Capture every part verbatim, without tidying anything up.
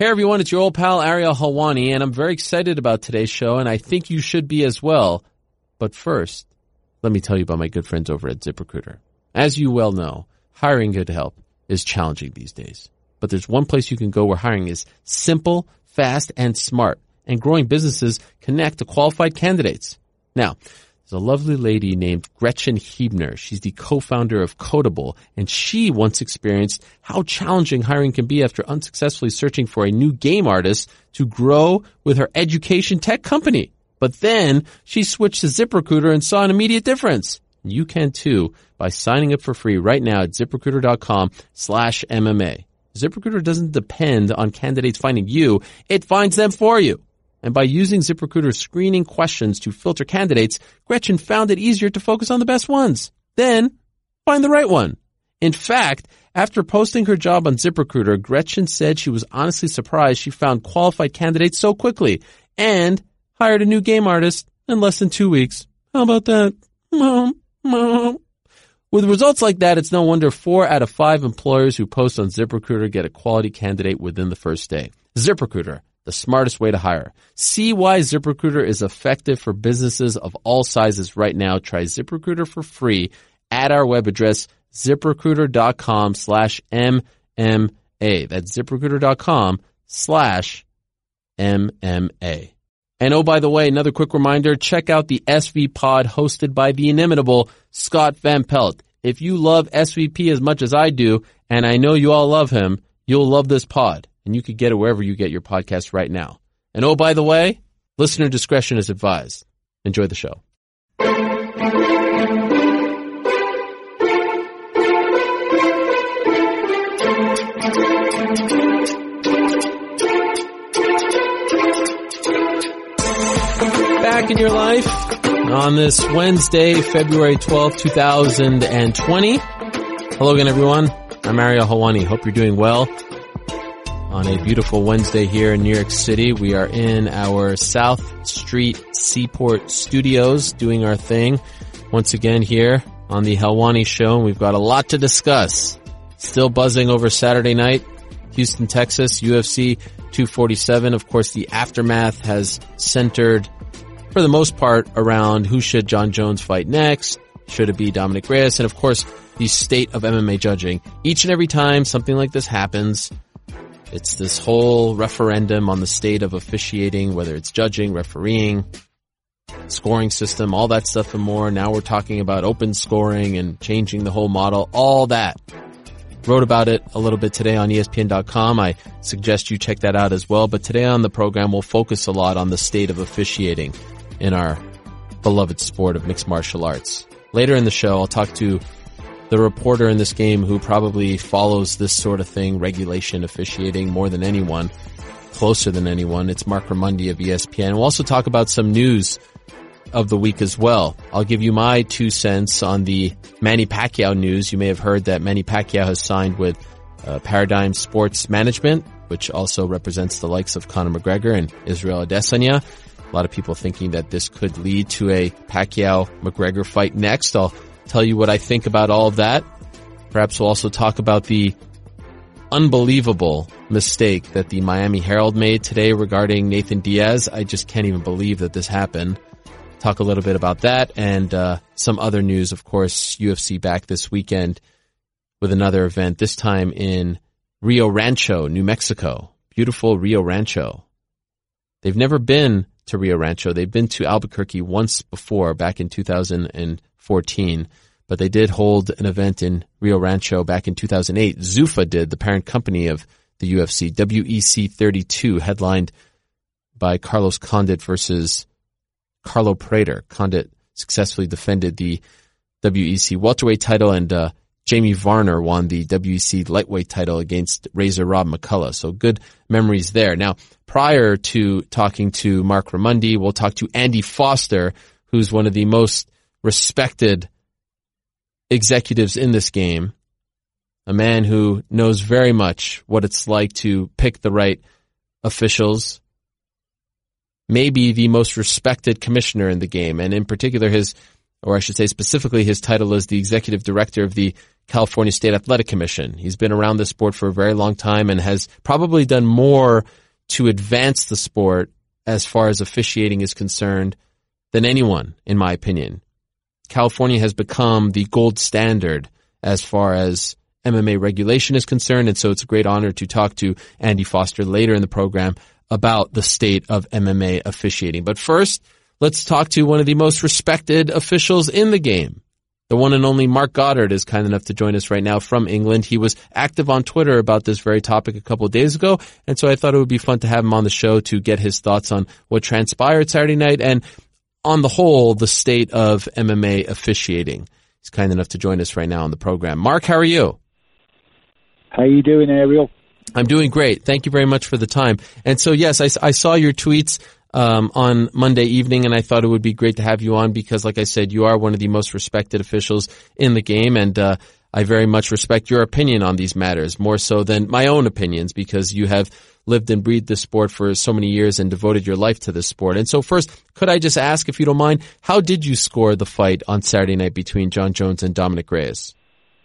Hey everyone, it's your old pal Ariel Helwani, and I'm very excited about today's show, and I think you should be as well. But first, let me tell you about my good friends over at ZipRecruiter. As you well know, hiring good help is challenging these days. But there's one place you can go where hiring is simple, fast, and smart, and growing businesses connect to qualified candidates. Now, there's a lovely lady named Gretchen Huebner. She's the co-founder of Codable, and she once experienced how challenging hiring can be after unsuccessfully searching for a new game artist to grow with her education tech company. But then she switched to ZipRecruiter and saw an immediate difference. You can too by signing up for free right now at ZipRecruiter.com slash MMA. ZipRecruiter doesn't depend on candidates finding you. It finds them for you. And by using ZipRecruiter's screening questions to filter candidates, Gretchen found it easier to focus on the best ones. Then, find the right one. In fact, after posting her job on ZipRecruiter, Gretchen said she was honestly surprised she found qualified candidates so quickly and hired a new game artist in less than two weeks. How about that? Mom, mom. With results like that, it's no wonder four out of five employers who post on ZipRecruiter get a quality candidate within the first day. ZipRecruiter, the smartest way to hire. See why ZipRecruiter is effective for businesses of all sizes right now. Try ZipRecruiter for free at our web address, ZipRecruiter.com slash MMA. That's ZipRecruiter.com slash MMA. And oh, by the way, another quick reminder, check out the S V Pod hosted by the inimitable Scott Van Pelt. If you love S V P as much as I do, and I know you all love him, you'll love this pod. And you could get it wherever you get your podcast right now. And oh, by the way, listener discretion is advised. Enjoy the show. Back in your life on this Wednesday, February twelfth, two thousand twenty. Hello again, everyone. I'm Ariel Helwani. Hope you're doing well. On a beautiful Wednesday here in New York City, we are in our South Street Seaport Studios doing our thing once again here on the Helwani Show, and we've got a lot to discuss. Still buzzing over Saturday night, Houston, Texas, U F C two forty-seven. Of course, the aftermath has centered, for the most part, around who should John Jones fight next, should it be Dominic Reyes, and of course, the state of M M A judging. Each and every time something like this happens, it's this whole referendum on the state of officiating, whether it's judging, refereeing, scoring system, all that stuff and more. Now we're talking about open scoring and changing the whole model, all that. Wrote about it a little bit today on E S P N dot com. I suggest you check that out as well. But today on the program, we'll focus a lot on the state of officiating in our beloved sport of mixed martial arts. Later in the show, I'll talk to the reporter in this game who probably follows this sort of thing, regulation, officiating, more than anyone, closer than anyone. It's Mark Ramundi of E S P N. We'll also talk about some news of the week as well. I'll give you my two cents on the Manny Pacquiao news. You may have heard that Manny Pacquiao has signed with uh, Paradigm Sports Management, which also represents the likes of Conor McGregor and Israel Adesanya. A lot of people thinking that this could lead to a Pacquiao-McGregor fight next. I'll tell you what I think about all of that. Perhaps we'll also talk about the unbelievable mistake that the Miami Herald made today regarding Nathan Diaz. I just can't even believe that this happened. Talk a little bit about that and uh, some other news. Of course, U F C back this weekend with another event, this time in Rio Rancho, New Mexico. Beautiful Rio Rancho. They've never been to Rio Rancho. They've been to Albuquerque once before, back in two thousand fourteen, but they did hold an event in Rio Rancho back in two thousand eight. Zuffa did, the parent company of the U F C, W E C thirty-two, headlined by Carlos Condit versus Carlo Prater. Condit successfully defended the W E C welterweight title, and uh, Jamie Varner won the W E C lightweight title against Razor Rob McCullough. So good memories there. Now, prior to talking to Mark Ramundi, we'll talk to Andy Foster, who's one of the most respected executives in this game, a man who knows very much what it's like to pick the right officials, maybe the most respected commissioner in the game, and in particular his or I should say specifically his title is the executive director of the California State Athletic Commission. He's been around the sport for a very long time and has probably done more to advance the sport as far as officiating is concerned than anyone, in my opinion. California has become the gold standard as far as M M A regulation is concerned, and so it's a great honor to talk to Andy Foster later in the program about the state of M M A officiating. But first, let's talk to one of the most respected officials in the game. The one and only Mark Goddard is kind enough to join us right now from England. He was active on Twitter about this very topic a couple of days ago, and so I thought it would be fun to have him on the show to get his thoughts on what transpired Saturday night and, on the whole, the state of M M A officiating. He's kind enough to join us right now on the program. Mark, how are you? How you doing, Ariel? I'm doing great. Thank you very much for the time. And so, yes, I, I saw your tweets um, on Monday evening, and I thought it would be great to have you on because, like I said, you are one of the most respected officials in the game, and uh, I very much respect your opinion on these matters, more so than my own opinions, because you have lived and breathed this sport for so many years and devoted your life to this sport. And so first, could I just ask, if you don't mind, how did you score the fight on Saturday night between John Jones and Dominic Reyes?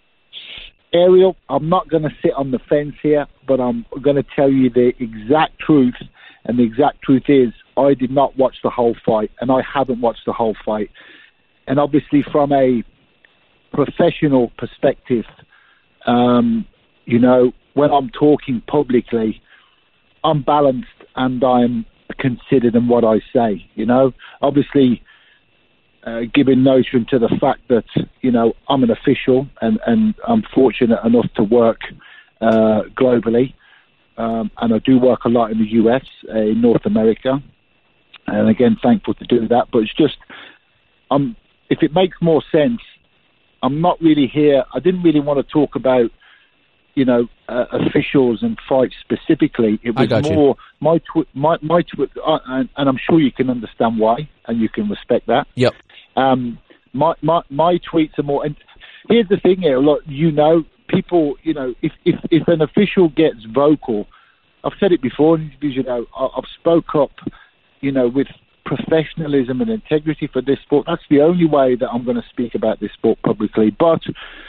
Ariel, I'm not going to sit on the fence here, but I'm going to tell you the exact truth. And the exact truth is I did not watch the whole fight, and I haven't watched the whole fight. And obviously from a professional perspective, um, you know, when I'm talking publicly, I'm balanced and I'm considered in what I say, you know. Obviously, Uh, giving notion to the fact that, you know, I'm an official and, and I'm fortunate enough to work uh, globally. Um, and I do work a lot in the U S, uh, in North America. And again, thankful to do that. But it's just, um, if it makes more sense, I'm not really here. I didn't really want to talk about, you know, uh, officials and fights specifically. It was more you. my tw- my my tw- uh, and, and I'm sure you can understand why, and you can respect that. Yep. Um, my my my tweets are more. And here's the thing here. Look, you know, people. You know, if if if an official gets vocal, I've said it before in interviews. You know, I, I've spoke up. You know, with professionalism and integrity for this sport. That's the only way that I'm going to speak about this sport publicly. But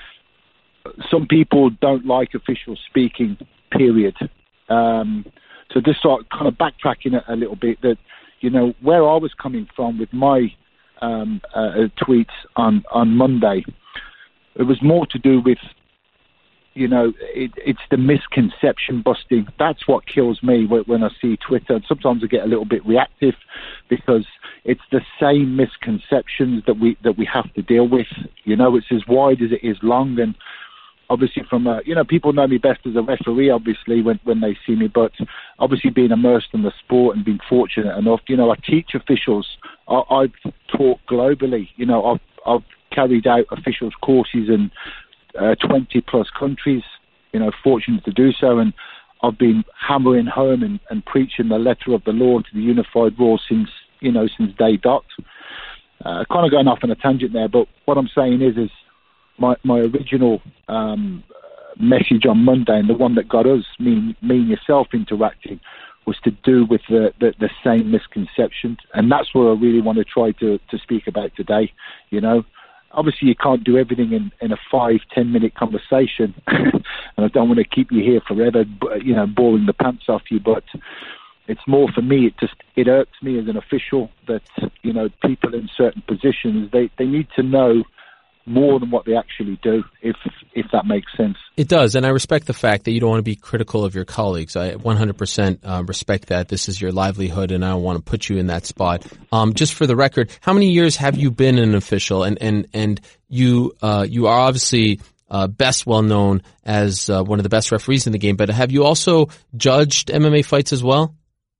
some people don't like officials speaking, period. Um, so just sort of kind of backtracking a, a little bit, that, you know, where I was coming from with my um, uh, tweets on, on Monday, it was more to do with, you know, it, it's the misconception busting. That's what kills me when I see Twitter. And sometimes I get a little bit reactive because it's the same misconceptions that we that we have to deal with. You know, it's as wide as it is long. And obviously from, a, you know, people know me best as a referee, obviously, when, when they see me. But obviously being immersed in the sport and being fortunate enough, you know, I teach officials. I, I've taught globally. You know, I've, I've carried out officials courses in uh, twenty plus countries, you know, fortunate to do so. And I've been hammering home and, and preaching the letter of the law to the unified rule since, you know, since day dot. Uh, kind of going off on a tangent there, but what I'm saying is, is My, my original um, message on Monday, and the one that got us, me, me and yourself, interacting, was to do with the, the, the same misconceptions. And that's what I really want to try to, to speak about today. You know, obviously you can't do everything in, in a five, ten minute conversation. And I don't want to keep you here forever, you know, boring the pants off you. But it's more for me, it just, it irks me as an official that, you know, people in certain positions, they, they need to know more than what they actually do, if if that makes sense. It does, and I respect the fact that you don't want to be critical of your colleagues. I one hundred percent uh, respect that. This is your livelihood, and I don't want to put you in that spot. Um, just for the record, how many years have you been an official? And and and you uh, you are obviously uh, best well known as uh, one of the best referees in the game, but have you also judged M M A fights as well?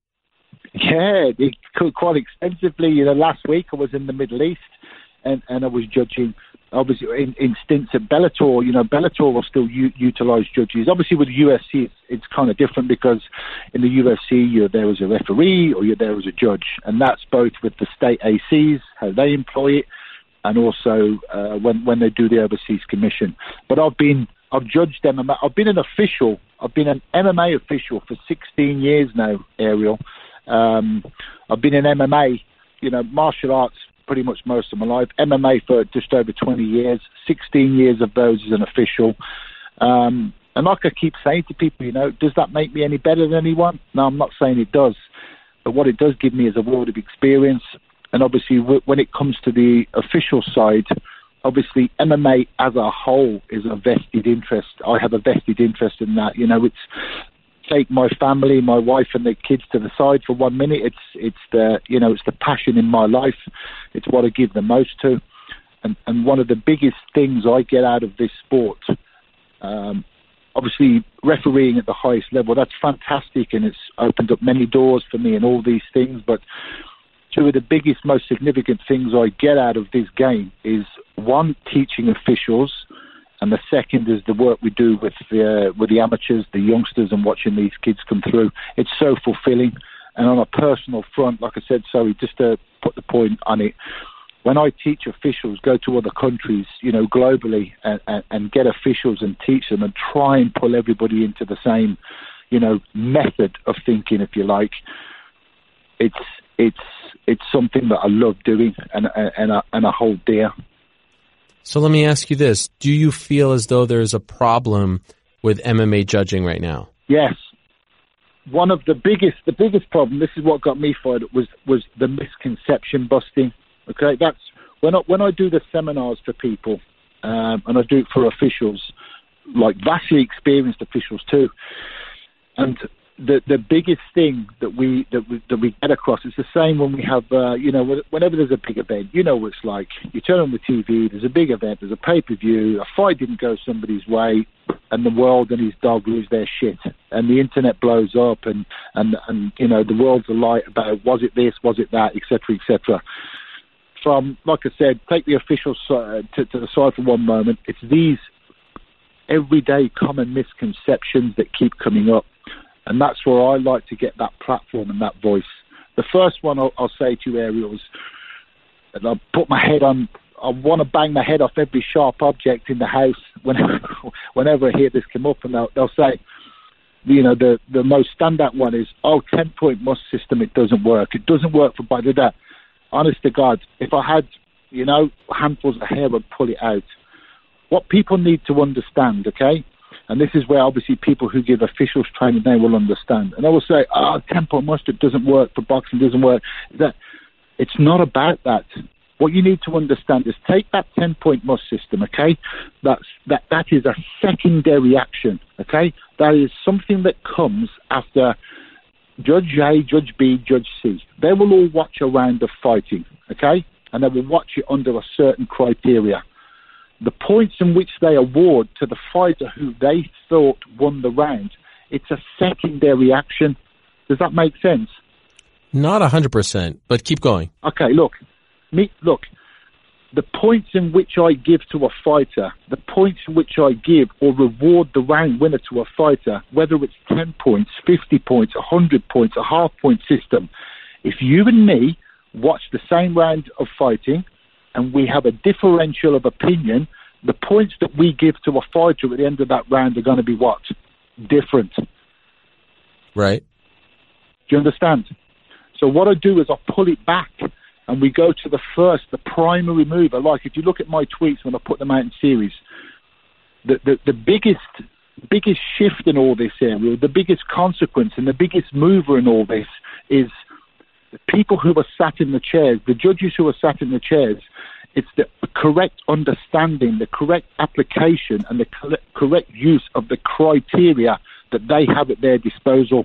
Yeah, it, quite extensively. You know, last week I was in the Middle East, and, and I was judging. Obviously, in, in stints at Bellator, you know, Bellator will still u- utilise judges. Obviously, with the U F C, it's, it's kind of different because in the U F C, you're there as a referee or you're there as a judge. And that's both with the state A Cs, how they employ it, and also uh, when, when they do the overseas commission. But I've been, I've judged M M A. I've been an official. I've been an M M A official for sixteen years now, Ariel. Um, I've been in M M A, you know, martial arts pretty much most of my life. M M A for just over twenty years, sixteen years of those as an official. Um, and like I keep saying to people, you know, does that make me any better than anyone? No, I'm not saying it does. But what it does give me is a world of experience. And obviously, w- when it comes to the official side, obviously, M M A as a whole is a vested interest. I have a vested interest in that. You know, it's take my family, my wife, and the kids to the side for one minute. It's it's the you know it's the passion in my life. It's what I give the most to, and and one of the biggest things I get out of this sport, um, obviously refereeing at the highest level. That's fantastic, and it's opened up many doors for me and all these things. But two of the biggest, most significant things I get out of this game is one, teaching officials. And the second is the work we do with the, uh, with the amateurs, the youngsters, and watching these kids come through. It's so fulfilling. And on a personal front, like I said, sorry, just to put the point on it, when I teach officials, go to other countries, you know, globally, and, and, and get officials and teach them and try and pull everybody into the same, you know, method of thinking, if you like, it's it's it's something that I love doing and and I, and I hold dear. So let me ask you this. Do you feel as though there's a problem with M M A judging right now? Yes. One of the biggest, the biggest problem, this is what got me fired up, was, was the misconception busting. Okay, that's, when I, when I do the seminars for people, um, and I do it for officials, like vastly experienced officials too, and the the biggest thing that we that we, that we get across is the same when we have, uh, you know, whenever there's a big event, you know what it's like. You turn on the T V, there's a big event, there's a pay-per-view, a fight didn't go somebody's way, and the world and his dog lose their shit, and the internet blows up, and, and, and you know, the world's alight about, was it this, was it that, et cetera, et cetera. From, like I said, take the official side to, to the side for one moment, it's these everyday common misconceptions that keep coming up. And that's where I like to get that platform and that voice. The first one I'll, I'll say to you, Ariel, is that I'll put my head on, I want to bang my head off every sharp object in the house whenever, whenever I hear this come up. And they'll, they'll say, you know, the, the most standout one is, oh, ten-point must system, it doesn't work. It doesn't work for by that. Honest to God, if I had, you know, handfuls of hair, I'd pull it out. What people need to understand, okay, and this is where obviously people who give officials training, they will understand. And I will say, oh, ten-point mustard doesn't work for boxing, doesn't work. That it's not about that. What you need to understand is take that ten-point must system, okay? That's, that, that is a secondary action, okay? That is something that comes after Judge A, Judge B, Judge C. They will all watch a round of fighting, okay? And they will watch it under a certain criteria. The points in which they award to the fighter who they thought won the round, it's a secondary action. Does that make sense? Not one hundred percent, but keep going. Okay, look. Me, look, the points in which I give to a fighter, the points in which I give or reward the round winner to a fighter, whether it's ten points, fifty points, one hundred points, a half-point system, if you and me watch the same round of fighting, and we have a differential of opinion, the points that we give to a fighter at the end of that round are going to be what? Different. Right. Do you understand? So what I do is I pull it back and we go to the first, the primary mover. Like if you look at my tweets when I put them out in series, the, the, the biggest biggest shift in all this area, the biggest consequence and the biggest mover in all this is the people who are sat in the chairs, the judges who are sat in the chairs. It's the correct understanding, the correct application, and the correct use of the criteria that they have at their disposal.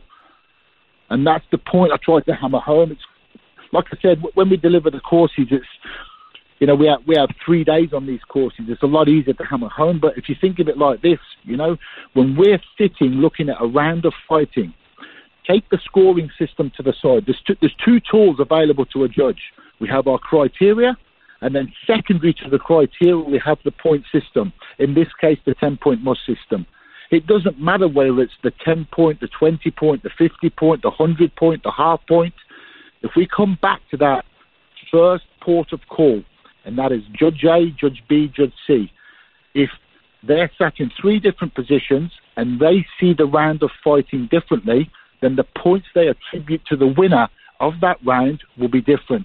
And that's the point I try to hammer home. It's, like I said, when we deliver the courses, it's, you know, we have, we have three days on these courses. It's a lot easier to hammer home. But if you think of it like this, you know, when we're sitting looking at a round of fighting, take the scoring system to the side. There's two, there's two tools available to a judge. We have our criteria, and then secondary to the criteria, we have the point system. In this case, the ten-point must system. It doesn't matter whether it's the ten-point, the twenty-point, the fifty-point, the one hundred-point, the half-point. If we come back to that first port of call, and that is Judge A, Judge B, Judge C, if they're sat in three different positions and they see the round of fighting differently, then the points they attribute to the winner of that round will be different.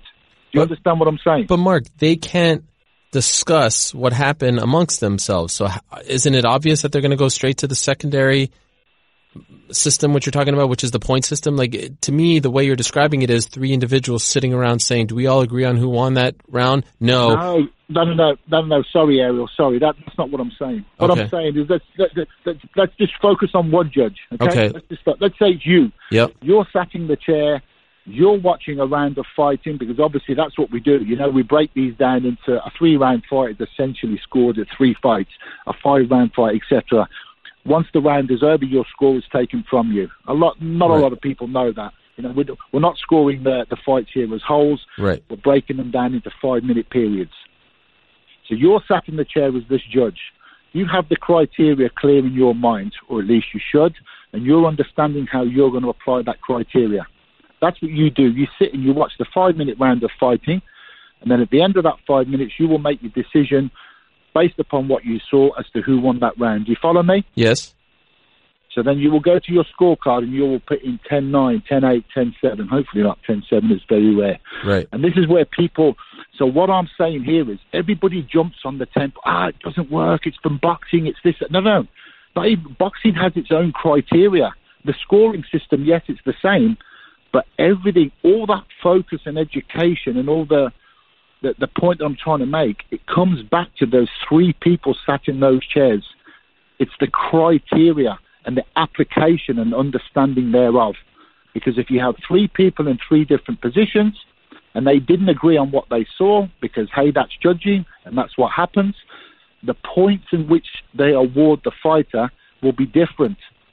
you but, understand what I'm saying? But Mark, they can't discuss what happened amongst themselves. So isn't it obvious that they're going to go straight to the secondary system, which you're talking about, which is the point system? Like, to me, the way you're describing it is three individuals sitting around saying, do we all agree on who won that round? No. No, no, no, no, no, no. Sorry, Ariel. Sorry. That, that's not what I'm saying. What okay. I'm saying is let's, let, let, let's, let's just focus on one judge. Okay. okay. Let's, just, let's say it's you. Yep. You're sat in the chair. You're watching a round of fighting, because obviously that's what we do. You know, we break these down into a three-round fight is essentially scored at three fights, a five-round fight, et cetera. Once the round is over, your score is taken from you. A lot, not right. a lot of people know that. You know, we're, we're not scoring the, the fights here as wholes. Right. We're breaking them down into five-minute periods. So you're sat in the chair as this judge. You have the criteria clear in your mind, or at least you should, and you're understanding how you're going to apply that criteria. That's what you do. You sit and you watch the five-minute round of fighting, and then at the end of that five minutes, you will make your decision based upon what you saw as to who won that round. Do you follow me? Yes. So then you will go to your scorecard and you will put in ten nine, ten eight, ten seven. Hopefully not ten seven, it's very rare. Right. And this is where people... So what I'm saying here is everybody jumps on the tempo. Ah, it doesn't work. It's from boxing. It's this. No, no. Not even, boxing has its own criteria. The scoring system, yes, it's the same. But everything, all that focus and education and all the, the the point that I'm trying to make, it comes back to those three people sat in those chairs. It's the criteria and the application and understanding thereof. Because if you have three people in three different positions and they didn't agree on what they saw, because, hey, that's judging and that's what happens, the points in which they award the fighter will be different.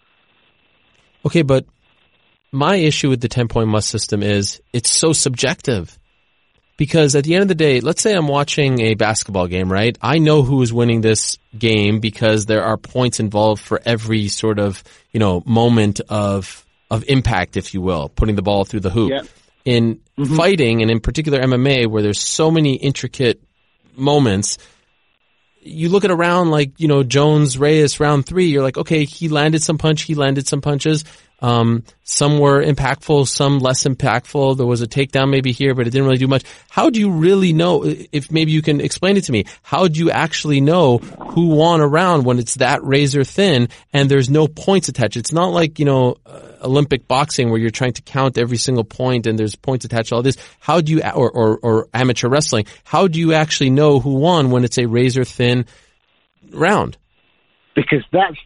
Okay, but my issue with the ten-point must system is it's so subjective. Because at the end of the day, let's say I'm watching a basketball game, right? I know who is winning this game because there are points involved for every sort of, you know, moment of of impact, if you will, putting the ball through the hoop. Yeah. In Mm-hmm. fighting, and in particular M M A, where there's so many intricate moments, you look at a round like, you know, Jones-Reyes round three, you're like, okay, he landed some punch, he landed some punches. Um, some were impactful, some less impactful. There was a takedown maybe here, but it didn't really do much. How do you really know, if maybe you can explain it to me, how do you actually know who won a round when it's that razor thin and there's no points attached? It's not like, you know, uh, Olympic boxing where you're trying to count every single point and there's points attached to all this. How do you, or, or, or amateur wrestling, how do you actually know who won when it's a razor thin round? Because that's,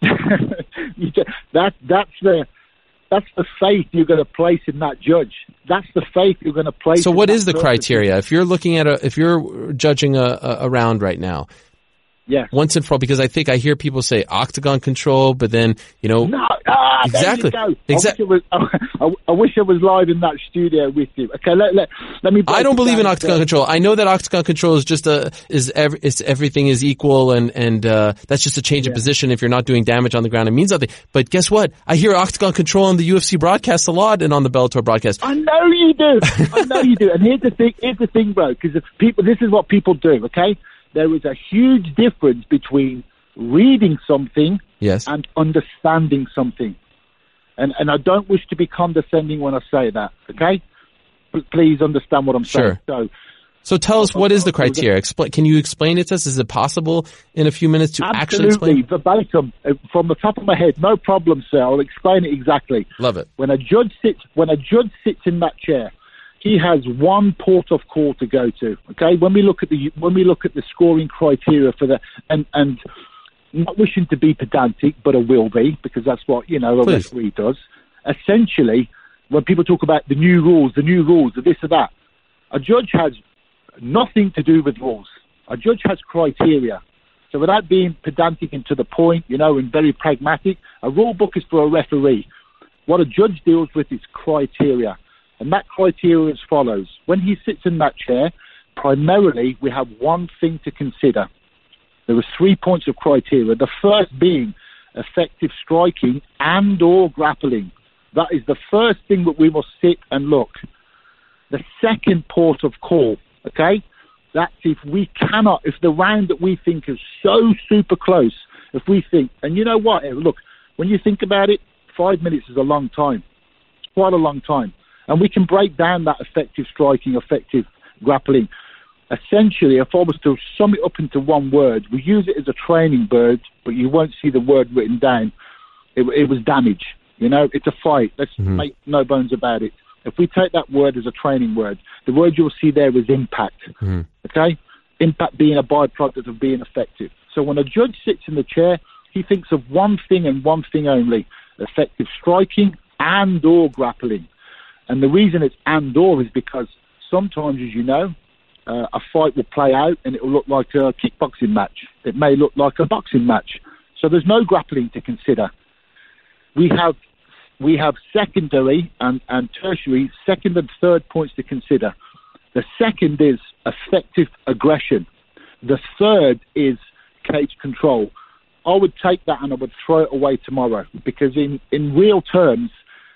that, that's the, That's the faith you're going to place in that judge. That's the faith you're going to place. So in what that is the person. criteria? If you're looking at a, if you're judging a, a round right now, yes. Once and for all, because I think I hear people say octagon control, but then, you know. No, ah, exactly. There you go. Exactly. I wish, I, was, I, I wish I was live in that studio with you. Okay, let, let, let me. I don't believe in octagon there. control. I know that octagon control is just a, is every, it's everything is equal and, and, uh, that's just a change yeah. of position. If you're not doing damage on the ground, it means nothing. But guess what? I hear octagon control on the U F C broadcast a lot and on the Bellator broadcast. I know you do. I know you do. And here's the thing, here's the thing, bro, because people, this is what people do, okay? There is a huge difference between reading something yes. and understanding something. And and I don't wish to be condescending when I say that, okay? P- please understand what I'm sure. saying. So, so tell us, what is the criteria? Explain, can you explain it to us? Is it possible in a few minutes to actually explain? Absolutely, verbatim, uh, from the top of my head, no problem, sir. I'll explain it exactly. Love it. When a judge sits, when a judge sits in that chair, he has one port of call to go to. Okay, when we look at the when we look at the scoring criteria for the and and not wishing to be pedantic, but I will be, because that's what, you know, a Please. referee does. Essentially, when people talk about the new rules, the new rules, the this or that, a judge has nothing to do with rules. A judge has criteria. So without being pedantic and to the point, you know, and very pragmatic, a rule book is for a referee. What a judge deals with is criteria. And that criteria is as follows. When he sits in that chair, primarily we have one thing to consider. There are three points of criteria. The first being effective striking and or grappling. That is the first thing that we must sit and look. The second port of call, okay? That's if we cannot, if the round that we think is so super close, if we think, and you know what, look, when you think about it, five minutes is a long time. It's quite a long time. And we can break down that effective striking, effective grappling. Essentially, if I was to sum it up into one word, we use it as a training word, but you won't see the word written down. It, it was damage. You know, it's a fight. Let's mm-hmm. make no bones about it. If we take that word as a training word, the word you'll see there is impact. Mm-hmm. Okay? Impact being a byproduct of being effective. So when a judge sits in the chair, he thinks of one thing and one thing only, effective striking and or grappling. And the reason it's and or is because sometimes, as you know, uh, a fight will play out and it will look like a kickboxing match. It may look like a boxing match. So there's no grappling to consider. We have we have secondary and, and tertiary, second and third points to consider. The second is effective aggression. The third is cage control. I would take that and I would throw it away tomorrow because in, in real terms,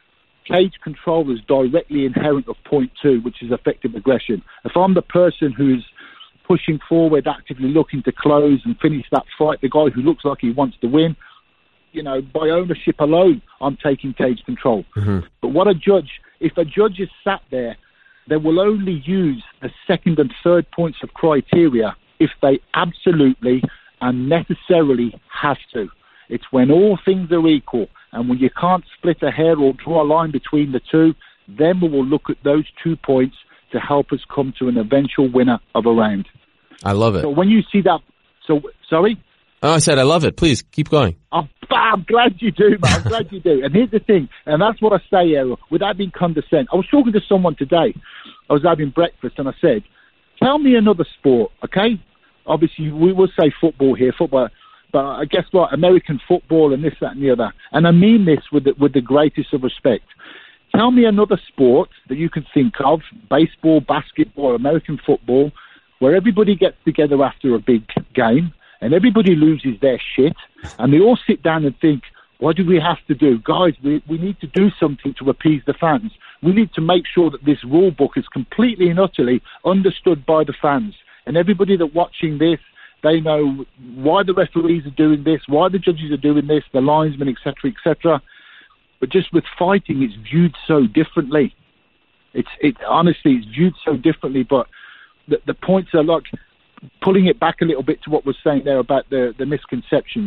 cage control is directly inherent of point two, which is effective aggression. If I'm the person who's pushing forward, actively looking to close and finish that fight, the guy who looks like he wants to win, you know, by ownership alone, I'm taking cage control. Mm-hmm. But what a judge, if a judge is sat there, they will only use the second and third points of criteria if they absolutely and necessarily have to. It's when all things are equal and when you can't split a hair or draw a line between the two, then we will look at those two points to help us come to an eventual winner of a round. I love it. So when you see that, so sorry? Oh, I said I love it. Please keep going. Oh, I'm glad you do, man. I'm glad you do. And here's the thing, and that's what I say, Errol, without being condescending. I was talking to someone today. I was having breakfast, and I said, tell me another sport, okay? Obviously, we will say football here, football, but I guess what, American football and this, that, and the other. And I mean this with the, with the greatest of respect. Tell me another sport that you can think of, baseball, basketball, American football, where everybody gets together after a big game and everybody loses their shit and they all sit down and think, what do we have to do? Guys, we, we need to do something to appease the fans. We need to make sure that this rule book is completely and utterly understood by the fans. And everybody that's watching this, they know why the referees are doing this, why the judges are doing this, the linesmen, et cetera, et cetera. But just with fighting, it's viewed so differently. It's it honestly, it's viewed so differently. But the, the points are like pulling it back a little bit to what we're saying there about the, the misconceptions.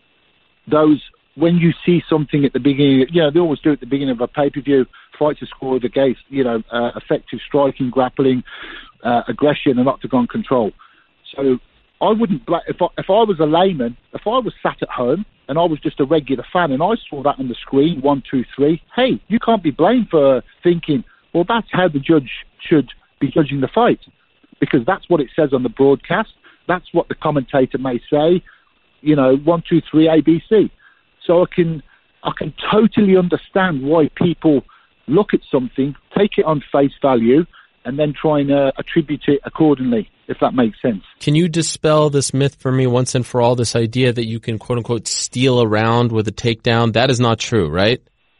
Those, when you see something at the beginning, you know, they always do it at the beginning of a pay-per-view, fights are scored against, you know, uh, effective striking, grappling, uh, aggression, and octagon control. So I wouldn't, bla- if I, if I was a layman, if I was sat at home and I was just a regular fan and I saw that on the screen, one, two, three, hey, you can't be blamed for thinking, well, that's how the judge should be judging the fight. Because that's what it says on the broadcast. That's what the commentator may say, you know, one, two, three, A, B, C. So I can, I can totally understand why people look at something, take it on face value, and then try and uh, attribute it accordingly, if that makes sense. Can you dispel this myth for me once and for all, this idea that you can, quote-unquote, steal around with a takedown? That is not true, right?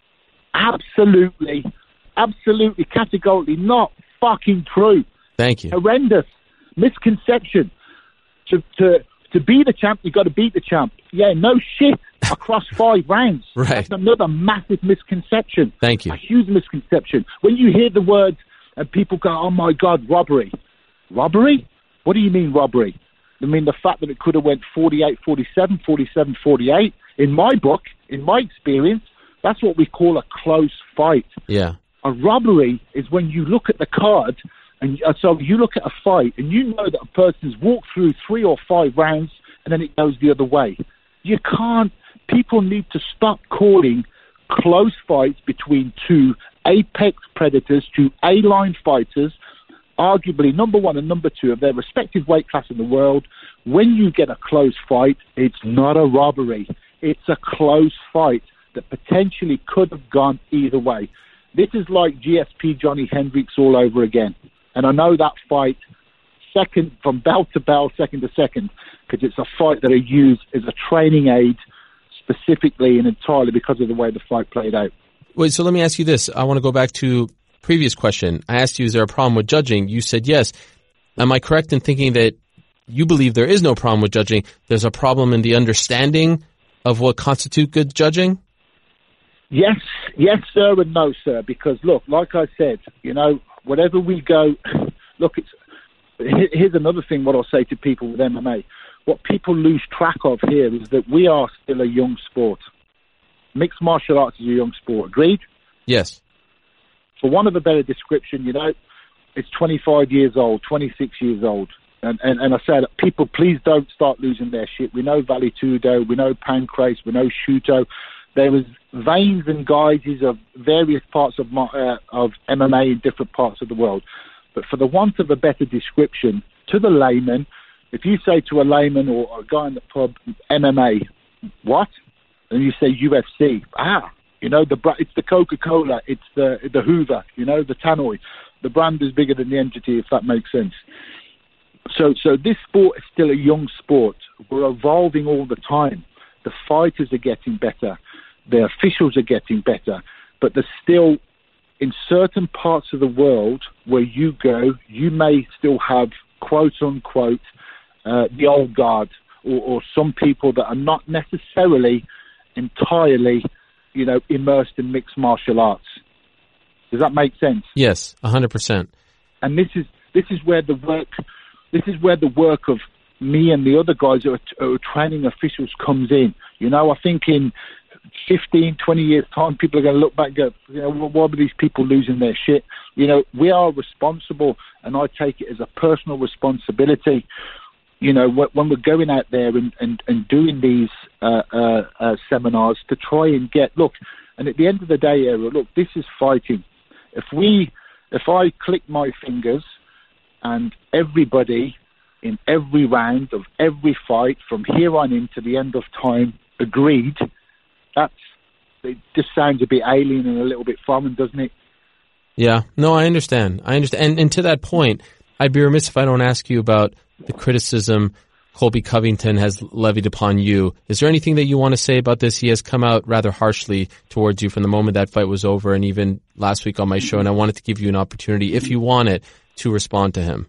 Absolutely. Absolutely, categorically not fucking true. Thank you. Horrendous. Misconception. To, to, to be the champ, you've got to beat the champ. Yeah, no shit. Across five rounds. Right. That's another massive misconception. Thank you. A huge misconception. When you hear the word and people go, oh my God, robbery. Robbery? What do you mean robbery? I mean the fact that it could have went forty-eight forty-seven, forty-seven forty-eight. In my book, in my experience, that's what we call a close fight. Yeah. A robbery is when you look at the card, and uh, so you look at a fight, and you know that a person's walked through three or five rounds, and then it goes the other way. You can't. People need to stop calling close fights between two apex predators, two A-line fighters, arguably number one and number two of their respective weight class in the world. When you get a close fight, it's not a robbery. It's a close fight that potentially could have gone either way. This is like G S P Johnny Hendricks all over again. And I know that fight, second from bell to bell, second to second, because it's a fight that I use as a training aid specifically and entirely because of the way the fight played out. Wait, so let me ask you this. I want to go back to previous question. I asked you, is there a problem with judging? You said yes. Am I correct in thinking that you believe there is no problem with judging? There's a problem in the understanding of what constitutes good judging? Yes, yes, sir, and no, sir. Because look, like I said, you know, whatever we go, look, it's here's another thing, what I'll say to people with M M A. What people lose track of here is that we are still a young sport. Mixed martial arts is a young sport. Agreed? Yes. For want of a better description, you know, it's twenty-five years old, twenty-six years old. And, and, and I said, people, please don't start losing their shit. We know Vale Tudo, we know Pancrase, we know Shuto. There is veins and guises of various parts of, my, uh, of M M A in different parts of the world. But for the want of a better description, to the layman, if you say to a layman or a guy in the pub, M M A, what? And you say U F C, ah, you know, the it's the Coca-Cola, it's the the Hoover, you know, the Tannoy. The brand is bigger than the entity, if that makes sense. So, so this sport is still a young sport. We're evolving all the time. The fighters are getting better. The officials are getting better. But there's still, in certain parts of the world where you go, you may still have, quote unquote, uh, the old guard, or, or some people that are not necessarily entirely, you know, immersed in mixed martial arts. Does that make sense? Yes, one hundred percent. And this is this is where the work, this is where the work of me and the other guys who are, who are training officials comes in. You know, I think in fifteen, twenty years' time, people are going to look back and go, you know, why were these people losing their shit? You know, we are responsible, and I take it as a personal responsibility. You know, when we're going out there and, and, and doing these uh, uh, uh, seminars to try and get, look, and at the end of the day, Errol, look, this is fighting. If we, if I click my fingers and everybody in every round of every fight from here on in to the end of time agreed, that's, it just sounds a bit alien and a little bit foreign, doesn't it? Yeah, no, I understand. I understand. And, and to that point, I'd be remiss if I don't ask you about the criticism Colby Covington has levied upon you. Is there anything that you want to say about this? He has come out rather harshly towards you from the moment that fight was over, and even last week on my show, and I wanted to give you an opportunity, if you want it, to respond to him.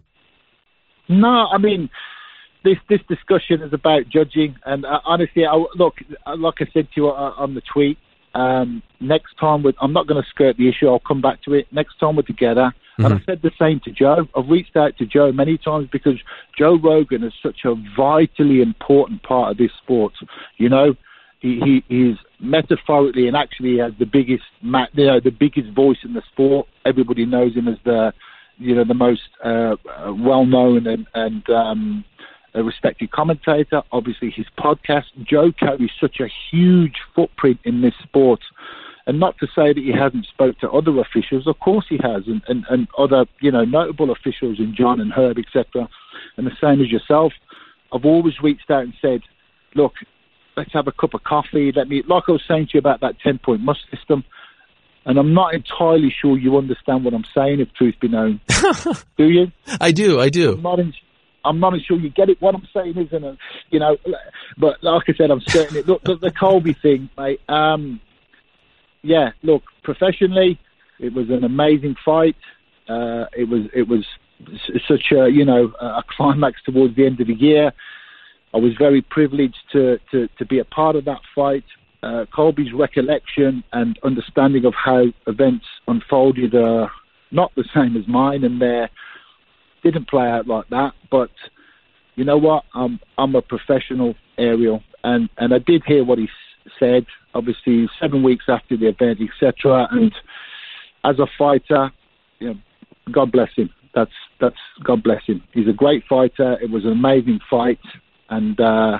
No, I mean, this this discussion is about judging, and uh, honestly, I, look, like I said to you uh, on the tweet, um, next time, with, I'm not going to skirt the issue, I'll come back to it. Next time we're together, mm-hmm. and I said the same to Joe. I've reached out to Joe many times because Joe Rogan is such a vitally important part of this sport. You know, he, he he's metaphorically and actually has the biggest, you know, the biggest voice in the sport. Everybody knows him as the, you know, the most uh, well-known and, and um, a respected commentator. Obviously, his podcast. Joe carries such a huge footprint in this sport. And not to say that he hasn't spoke to other officials. Of course he has. And, and, and other, you know, notable officials in John and Herb, et cetera. And the same as yourself. I've always reached out and said, look, let's have a cup of coffee. Let me, like I was saying to you about that ten-point must system. And I'm not entirely sure you understand what I'm saying, if truth be known. Do you? I do, I do. I'm not in, I'm not sure you get it. What I'm saying isn't, a, you know, but like I said, I'm certain it. Look, the, the Colby thing, mate. Um, yeah, look, professionally, it was an amazing fight. Uh, it was, it was such a, you know, a climax towards the end of the year. I was very privileged to, to, to be a part of that fight. Uh, Colby's recollection and understanding of how events unfolded are not the same as mine, and they didn't play out like that. But you know what? I'm I'm a professional, Ariel, and, and I did hear what he s- said. Obviously, seven weeks after the event, et cetera. And as a fighter, you know, God bless him. That's that's God bless him. He's a great fighter. It was an amazing fight, and uh,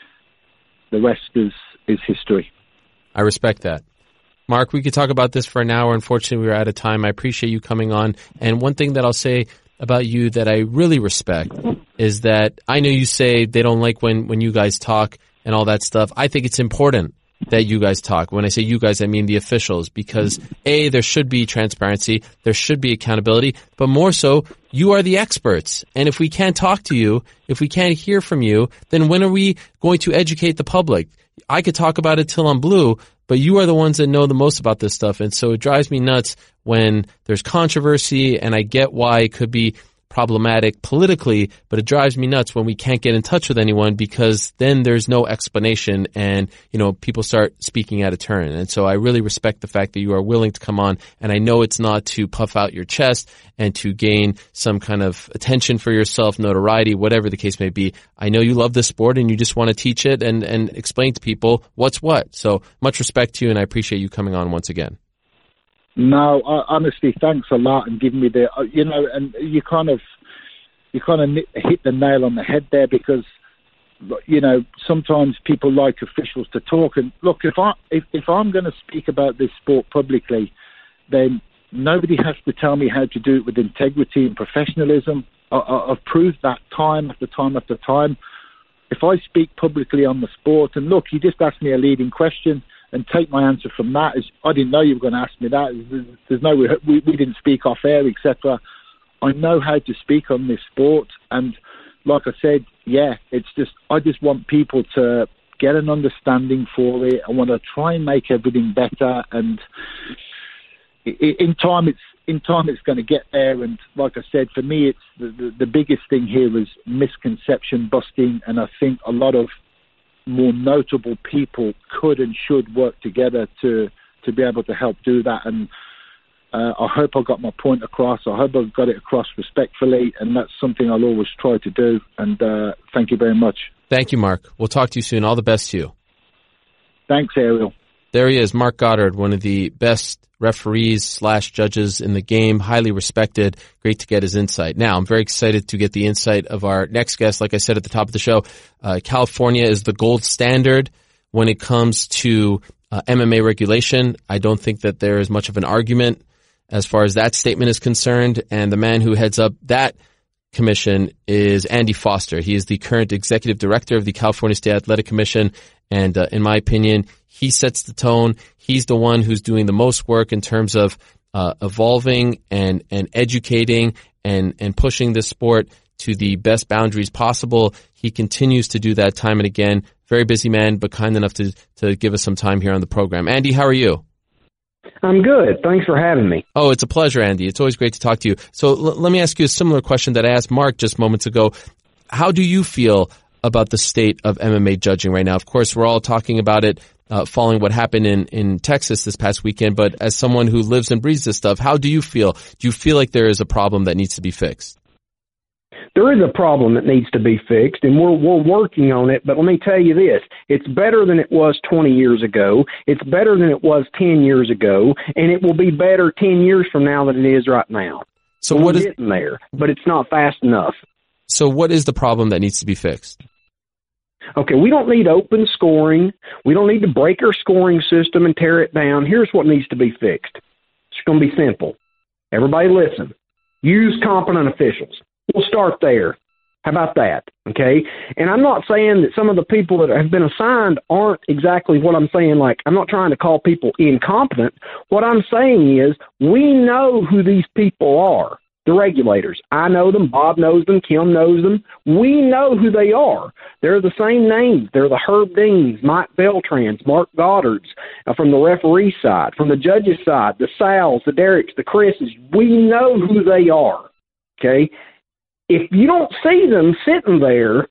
the rest is. is history. I respect that. Mark, we could talk about this for an hour. Unfortunately, we're out of time. I appreciate you coming on. And one thing that I'll say about you that I really respect is that I know you say they don't like when, when you guys talk and all that stuff. I think it's important that you guys talk. When I say you guys, I mean the officials, because A, there should be transparency, there should be accountability, but more so, you are the experts. And if we can't talk to you, if we can't hear from you, then when are we going to educate the public? I could talk about it till I'm blue, but you are the ones that know the most about this stuff. And so it drives me nuts when there's controversy, and I get why it could be problematic politically, but it drives me nuts when we can't get in touch with anyone because then there's no explanation and, you know, people start speaking out of turn. And so I really respect the fact that you are willing to come on, and I know it's not to puff out your chest and to gain some kind of attention for yourself, notoriety, whatever the case may be. I know you love this sport and you just want to teach it and, and explain to people what's what. So much respect to you, and I appreciate you coming on once again. No, I, honestly, thanks a lot and giving me the, uh, you know, and you kind of, you kind of hit the nail on the head there because, you know, sometimes people like officials to talk. And look, if I if, if I'm going to speak about this sport publicly, then nobody has to tell me how to do it with integrity and professionalism. I, I, I've proved that time after time after time. If I speak publicly on the sport, and look, you just asked me a leading question. And take my answer from that. Is I didn't know you were going to ask me that. There's, there's no we, we didn't speak off air, et cetera. I know how to speak on this sport, and like I said, yeah, it's just I just want people to get an understanding for it. I want to try and make everything better, and in time, it's in time it's going to get there. And like I said, for me, it's the, the, the biggest thing here is misconception busting, and I think a lot of more notable people could and should work together to, to be able to help do that. And uh, I hope I got my point across. I hope I got it across respectfully, and that's something I'll always try to do. And uh, thank you very much. Thank you, Mark. We'll talk to you soon. All the best to you. Thanks, Ariel. There he is, Mark Goddard, one of the best referees slash judges in the game, highly respected. Great to get his insight. Now, I'm very excited to get the insight of our next guest. Like I said at the top of the show, uh, California is the gold standard when it comes to uh, M M A regulation. I don't think that there is much of an argument as far as that statement is concerned. And the man who heads up that commission is Andy Foster. He is the current executive director of the California State Athletic Commission. And uh, in my opinion, he sets the tone. He's the one who's doing the most work in terms of uh, evolving and, and educating and, and pushing this sport to the best boundaries possible. He continues to do that time and again. Very busy man, but kind enough to, to give us some time here on the program. Andy, how are you? I'm good. Thanks for having me. Oh, it's a pleasure, Andy. It's always great to talk to you. So l- let me ask you a similar question that I asked Mark just moments ago. How do you feel about the state of M M A judging right now? Of course, we're all talking about it uh, following what happened in, in Texas this past weekend, but as someone who lives and breathes this stuff, how do you feel? Do you feel like there is a problem that needs to be fixed? There is a problem that needs to be fixed, and we're we're working on it. But let me tell you this: it's better than it was twenty years ago. It's better than it was ten years ago, and it will be better ten years from now than it is right now. So we're what is getting there? But it's not fast enough. So what is the problem that needs to be fixed? Okay, we don't need open scoring. We don't need to break our scoring system and tear it down. Here's what needs to be fixed. It's going to be simple. Everybody listen. Use competent officials. We'll start there. How about that? Okay? And I'm not saying that some of the people that have been assigned aren't exactly what I'm saying. Like, I'm not trying to call people incompetent. What I'm saying is we know who these people are, the regulators. I know them. Bob knows them. Kim knows them. We know who they are. They're the same names. They're the Herb Deans, Mike Beltrans, Mark Goddards, uh, from the referee side, from the judges side, the Sals, the Derricks, the Chris's. We know who they are. Okay? If you don't see them sitting there,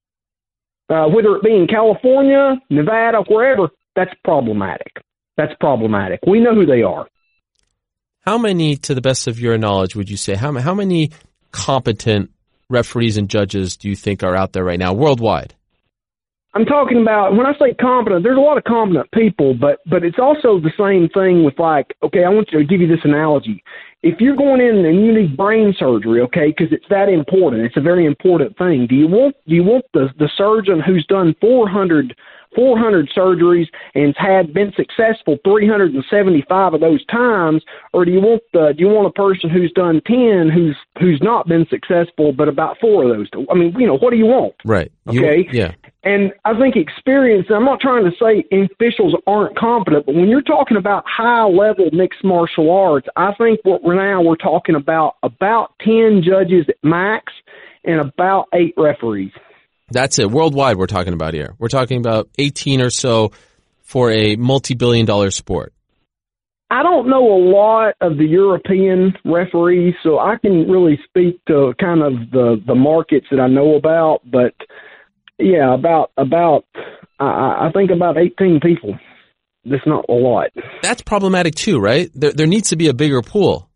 uh, whether it be in California, Nevada, wherever, that's problematic. That's problematic. We know who they are. How many, to the best of your knowledge, would you say, how, how many competent referees and judges do you think are out there right now worldwide? I'm talking about, when I say competent, there's a lot of competent people, but, but it's also the same thing with, like, okay, I want to give you this analogy. If you're going in and you need brain surgery, okay, because it's that important, it's a very important thing. Do you want do you want the, the surgeon who's done four hundred, four hundred surgeries and had been successful three hundred seventy-five of those times, or do you want the do you want a person who's done ten who's who's not been successful but about four of those? I mean, you know, what do you want? Right. Okay. You, yeah. And I think experience, I'm not trying to say officials aren't competent, but when you're talking about high-level mixed martial arts, I think what we're now we're talking about about ten judges at max and about eight referees. That's it. Worldwide we're talking about here. We're talking about eighteen or so for a multi-billion dollar sport. I don't know a lot of the European referees, so I can really speak to kind of the, the markets that I know about. But yeah, about about I, I think about eighteen people. That's not a lot. That's problematic too, right? There there needs to be a bigger pool.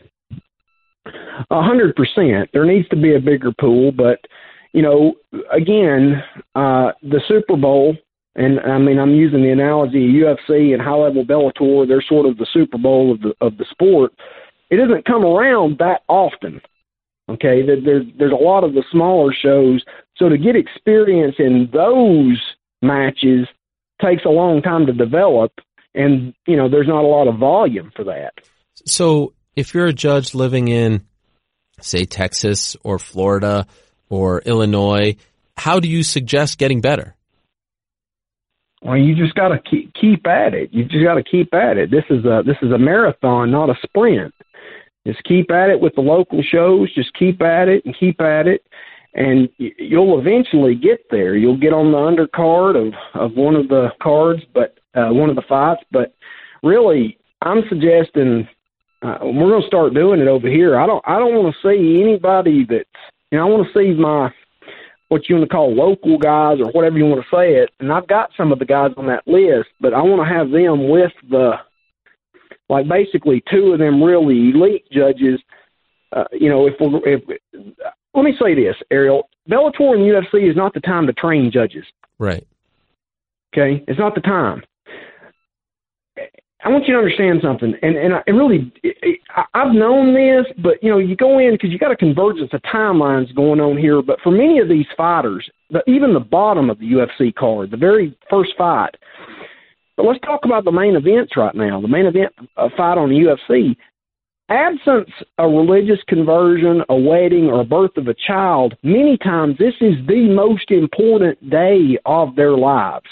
A hundred percent. There needs to be a bigger pool, but you know, again, uh, the Super Bowl. And I mean, I'm using the analogy of U F C and high level Bellator. They're sort of the Super Bowl of the of the sport. It doesn't come around that often. Okay, there's there's a lot of the smaller shows. So to get experience in those matches takes a long time to develop, and you know, there's not a lot of volume for that. So if you're a judge living in, say, Texas or Florida or Illinois, how do you suggest getting better? Well, you just got to keep, keep at it. You just got to keep at it. This is a this is a marathon, not a sprint. Just keep at it with the local shows. Just keep at it and keep at it, and you'll eventually get there. You'll get on the undercard of, of one of the cards, but uh, one of the fights. But really, I'm suggesting uh, we're going to start doing it over here. I don't I don't want to see anybody that's you know I want to see my. What you want to call local guys or whatever you want to say it. And I've got some of the guys on that list, but I want to have them with the, like basically two of them really elite judges. Uh, you know, if, we're, if, let me say this, Ariel, Bellator and U F C is not the time to train judges. Right. Okay. It's not the time. I want you to understand something, and and I really, I, I've known this, but you know, you go in because you got a convergence of timelines going on here. But for many of these fighters, the, even the bottom of the U F C card, the very first fight. But let's talk about the main events right now. The main event uh, fight on the U F C. Absence a religious conversion, a wedding, or a birth of a child, many times this is the most important day of their lives.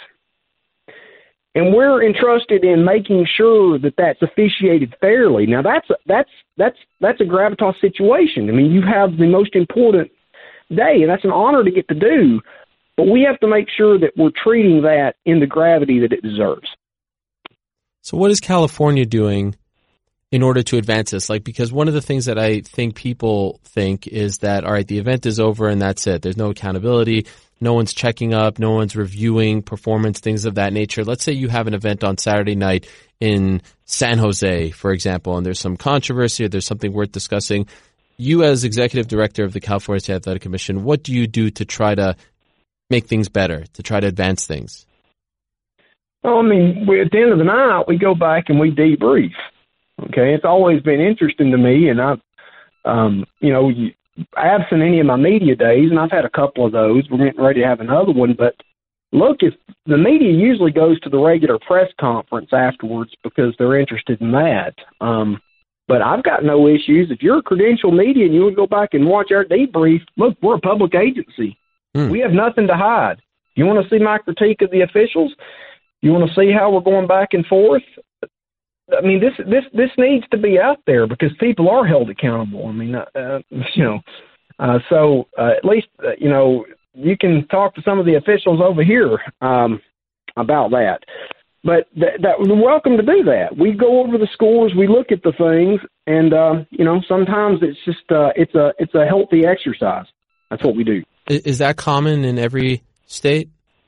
And we're entrusted in making sure that that's officiated fairly. Now, that's a, that's that's that's a gravitas situation. I mean, you have the most important day, and that's an honor to get to do. But we have to make sure that we're treating that in the gravity that it deserves. So, what is California doing in order to advance this? Like, because one of the things that I think people think is that, all right, the event is over and that's it. There's no accountability. No one's checking up. No one's reviewing performance, things of that nature. Let's say you have an event on Saturday night in San Jose, for example, and there's some controversy or there's something worth discussing. You, as executive director of the California State Athletic Commission, what do you do to try to make things better, to try to advance things? Well, I mean, we, at the end of the night, we go back and we debrief. Okay, it's always been interesting to me, and I've, um, you know, you, absent any of my media days, and I've had a couple of those. We're getting ready to have another one. But look, if the media usually goes to the regular press conference afterwards because they're interested in that. Um, but I've got no issues. If you're a credentialed media and you want to go back and watch our debrief, look, we're a public agency. Hmm. We have nothing to hide. You want to see my critique of the officials? You want to see how we're going back and forth? I mean, this this this needs to be out there because people are held accountable. I mean, uh, you know, uh, so uh, at least uh, you know you can talk to some of the officials over here um, about that. But th- that we're welcome to do that. We go over the scores, we look at the things, and uh, you know, sometimes it's just uh, it's a it's a healthy exercise. That's what we do. Is that common in every state?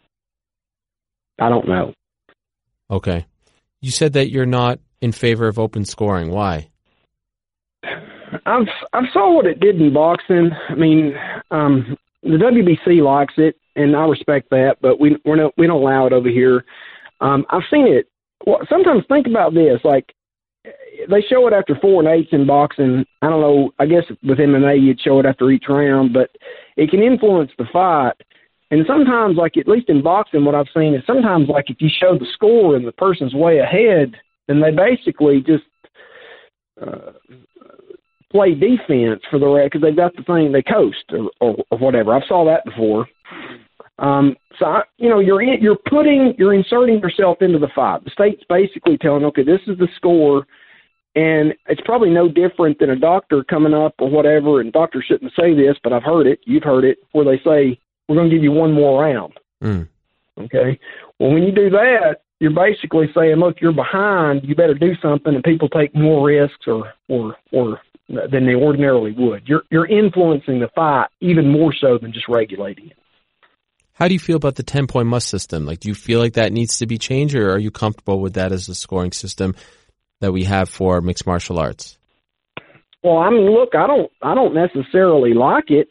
I don't know. Okay. You said that you're not in favor of open scoring. Why? I've I've saw what it did in boxing. I mean, um, the W B C likes it, and I respect that, but we we're no, we don't allow it over here. Um, I've seen it. Well, sometimes think about this: like they show it after four and eights in boxing. I don't know. I guess with M M A you'd show it after each round, but it can influence the fight. And sometimes, like at least in boxing, what I've seen is sometimes, like if you show the score and the person's way ahead, then they basically just uh, play defense for the rest because they've got the thing, they coast or, or, or whatever. I've saw that before. Um, so I, you know, you're in, you're putting you're inserting yourself into the fight. The state's basically telling, okay, this is the score, and it's probably no different than a doctor coming up or whatever. And doctors shouldn't say this, but I've heard it. You've heard it, where they say, we're going to give you one more round. Mm. Okay. Well, when you do that, you're basically saying, look, you're behind, you better do something, and people take more risks or or or than they ordinarily would. You're you're influencing the fight even more so than just regulating it. How do you feel about the ten-point must system? Like, do you feel like that needs to be changed, or are you comfortable with that as a scoring system that we have for mixed martial arts? Well, I mean, look, I don't I don't necessarily like it,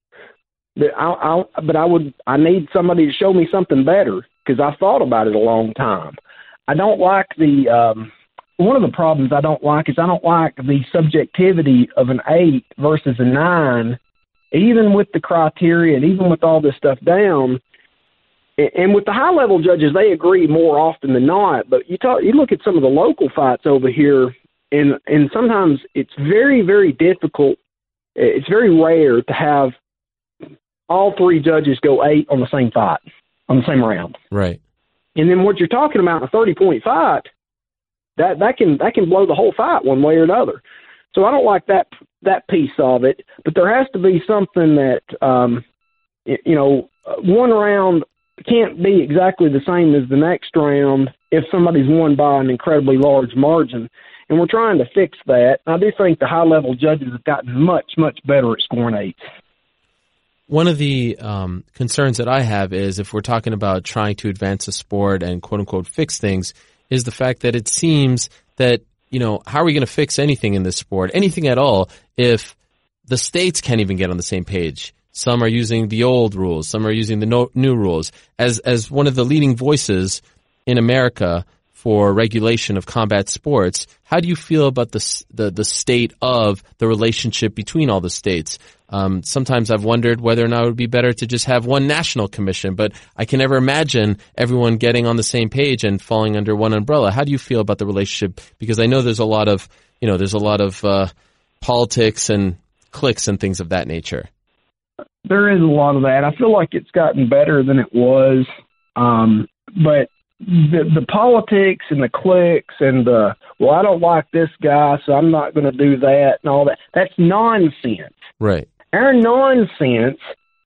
but I, I but I would I need somebody to show me something better, because I've thought about it a long time. I don't like the um, one of the problems I don't like is I don't like the subjectivity of an eight versus a nine. Even with the criteria and even with all this stuff down, and with the high-level judges, they agree more often than not. But you talk, you look at some of the local fights over here, and and sometimes it's very, very difficult. It's very rare to have all three judges go eight on the same fight, on the same round. Right. And then what you're talking about in a thirty-point fight, that that can that can blow the whole fight one way or another. So I don't like that that piece of it, but there has to be something that, um, you know, one round can't be exactly the same as the next round if somebody's won by an incredibly large margin, and we're trying to fix that. I do think the high-level judges have gotten much, much better at scoring eights. One of the um, concerns that I have is, if we're talking about trying to advance a sport and quote-unquote fix things, is the fact that it seems that, you know, how are we going to fix anything in this sport, anything at all, if the states can't even get on the same page? Some are using the old rules. Some are using the no, new rules. As as one of the leading voices in America for regulation of combat sports, how do you feel about the the, the state of the relationship between all the states? Um, sometimes I've wondered whether or not it would be better to just have one national commission, but I can never imagine everyone getting on the same page and falling under one umbrella. How do you feel about the relationship? Because I know there's a lot of, you know, there's a lot of uh, politics and cliques and things of that nature. There is a lot of that. I feel like it's gotten better than it was, um, but the, the politics and the cliques and the, well, I don't like this guy, so I'm not going to do that and all that, that's nonsense. Right. Our nonsense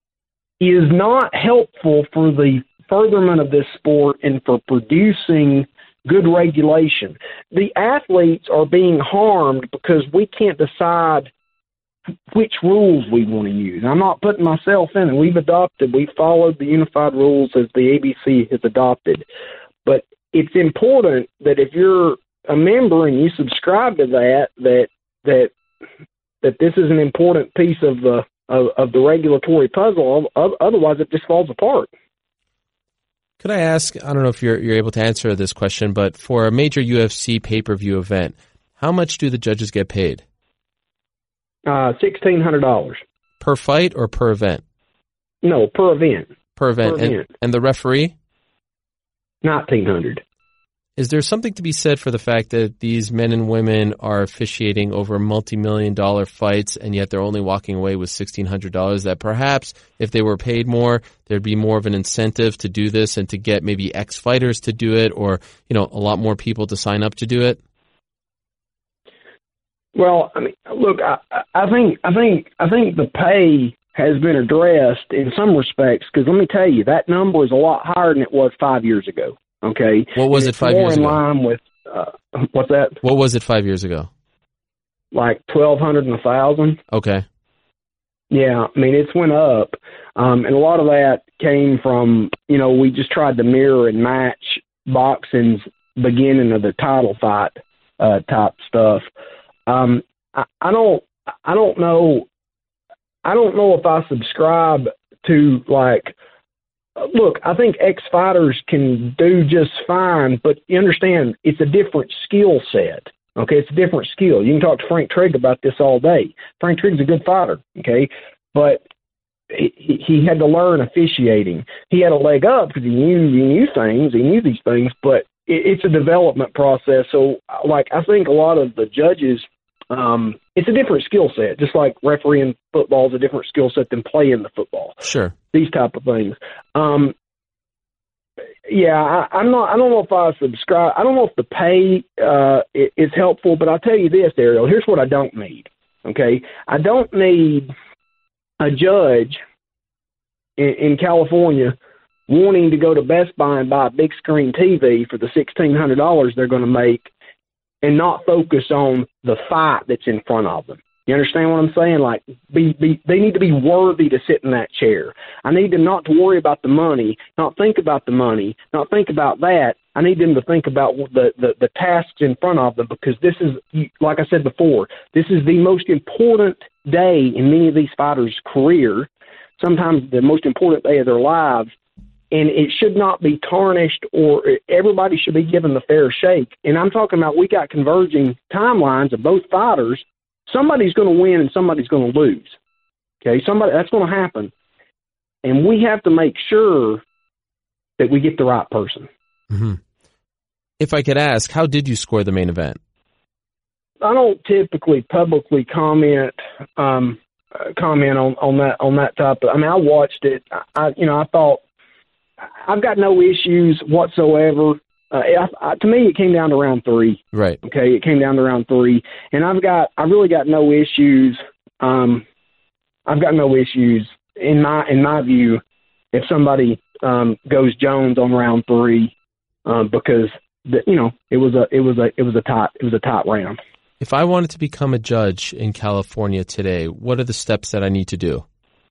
is not helpful for the furtherment of this sport and for producing good regulation. The athletes are being harmed because we can't decide which rules we want to use. I'm not putting myself in it. We've adopted, we've followed the unified rules as the A B C has adopted. But it's important that if you're a member and you subscribe to that, that that that this is an important piece of the of, of the regulatory puzzle. Otherwise, it just falls apart. Could I ask, I don't know if you're you're able to answer this question, but for a major U F C pay-per-view event, how much do the judges get paid? Uh, sixteen hundred dollars. Per fight or per event? No, per event. Per event. Per and, event. and the referee? nineteen hundred dollars. Is there something to be said for the fact that these men and women are officiating over multi-million dollar fights, and yet they're only walking away with sixteen hundred dollars, that perhaps if they were paid more, there'd be more of an incentive to do this and to get maybe ex-fighters to do it, or, you know, a lot more people to sign up to do it? Well, I mean, look, I, I think, I think, I think the pay has been addressed in some respects, because let me tell you, that number is a lot higher than it was five years ago. Okay. What was it five years ago? More in line with, uh, what's that? What was it five years ago? Like twelve hundred and a thousand. Okay. Yeah, I mean, it's went up. Um, and a lot of that came from, you know, we just tried to mirror and match boxing's beginning of the title fight, uh, type stuff. Um, I, I don't, I don't know, I don't know if I subscribe to, like, look, I think ex-fighters can do just fine, but you understand it's a different skill set, okay? It's a different skill. You can talk to Frank Trigg about this all day. Frank Trigg's a good fighter, okay? But he, he had to learn officiating. He had a leg up because he knew, he knew things, he knew these things, but it, it's a development process. So, like, I think a lot of the judges, um, it's a different skill set, just like refereeing football is a different skill set than playing the football. Sure. These type of things. Um, yeah, I, I'm not. I don't know if I subscribe. I don't know if the pay uh, is helpful, but I'll tell you this, Ariel. Here's what I don't need. Okay, I don't need a judge in, in California wanting to go to Best Buy and buy a big screen T V for the sixteen hundred dollars they're going to make and not focus on the fight that's in front of them. You understand what I'm saying? Like, be, be, they need to be worthy to sit in that chair. I need them not to worry about the money, not think about the money, not think about that. I need them to think about the, the, the tasks in front of them, because this is, like I said before, this is the most important day in many of these fighters' career, sometimes the most important day of their lives, and it should not be tarnished, or everybody should be given the fair shake. And I'm talking about, we got converging timelines of both fighters. Somebody's going to win and somebody's going to lose. Okay, somebody that's going to happen, and we have to make sure that we get the right person. Mm-hmm. If I could ask, how did you score the main event? I don't typically publicly comment um, uh, comment on, on that on that type of. I mean, I watched it. I you know I thought I've got no issues whatsoever. Uh, I, I, to me, it came down to round three. Right. Okay, it came down to round three, and I've got, I really got no issues. Um, I've got no issues in my, in my view, if somebody um, goes Jones on round three, um, because the, you know it was a, it was a, it was a tight, it was a tight round. If I wanted to become a judge in California today, what are the steps that I need to do?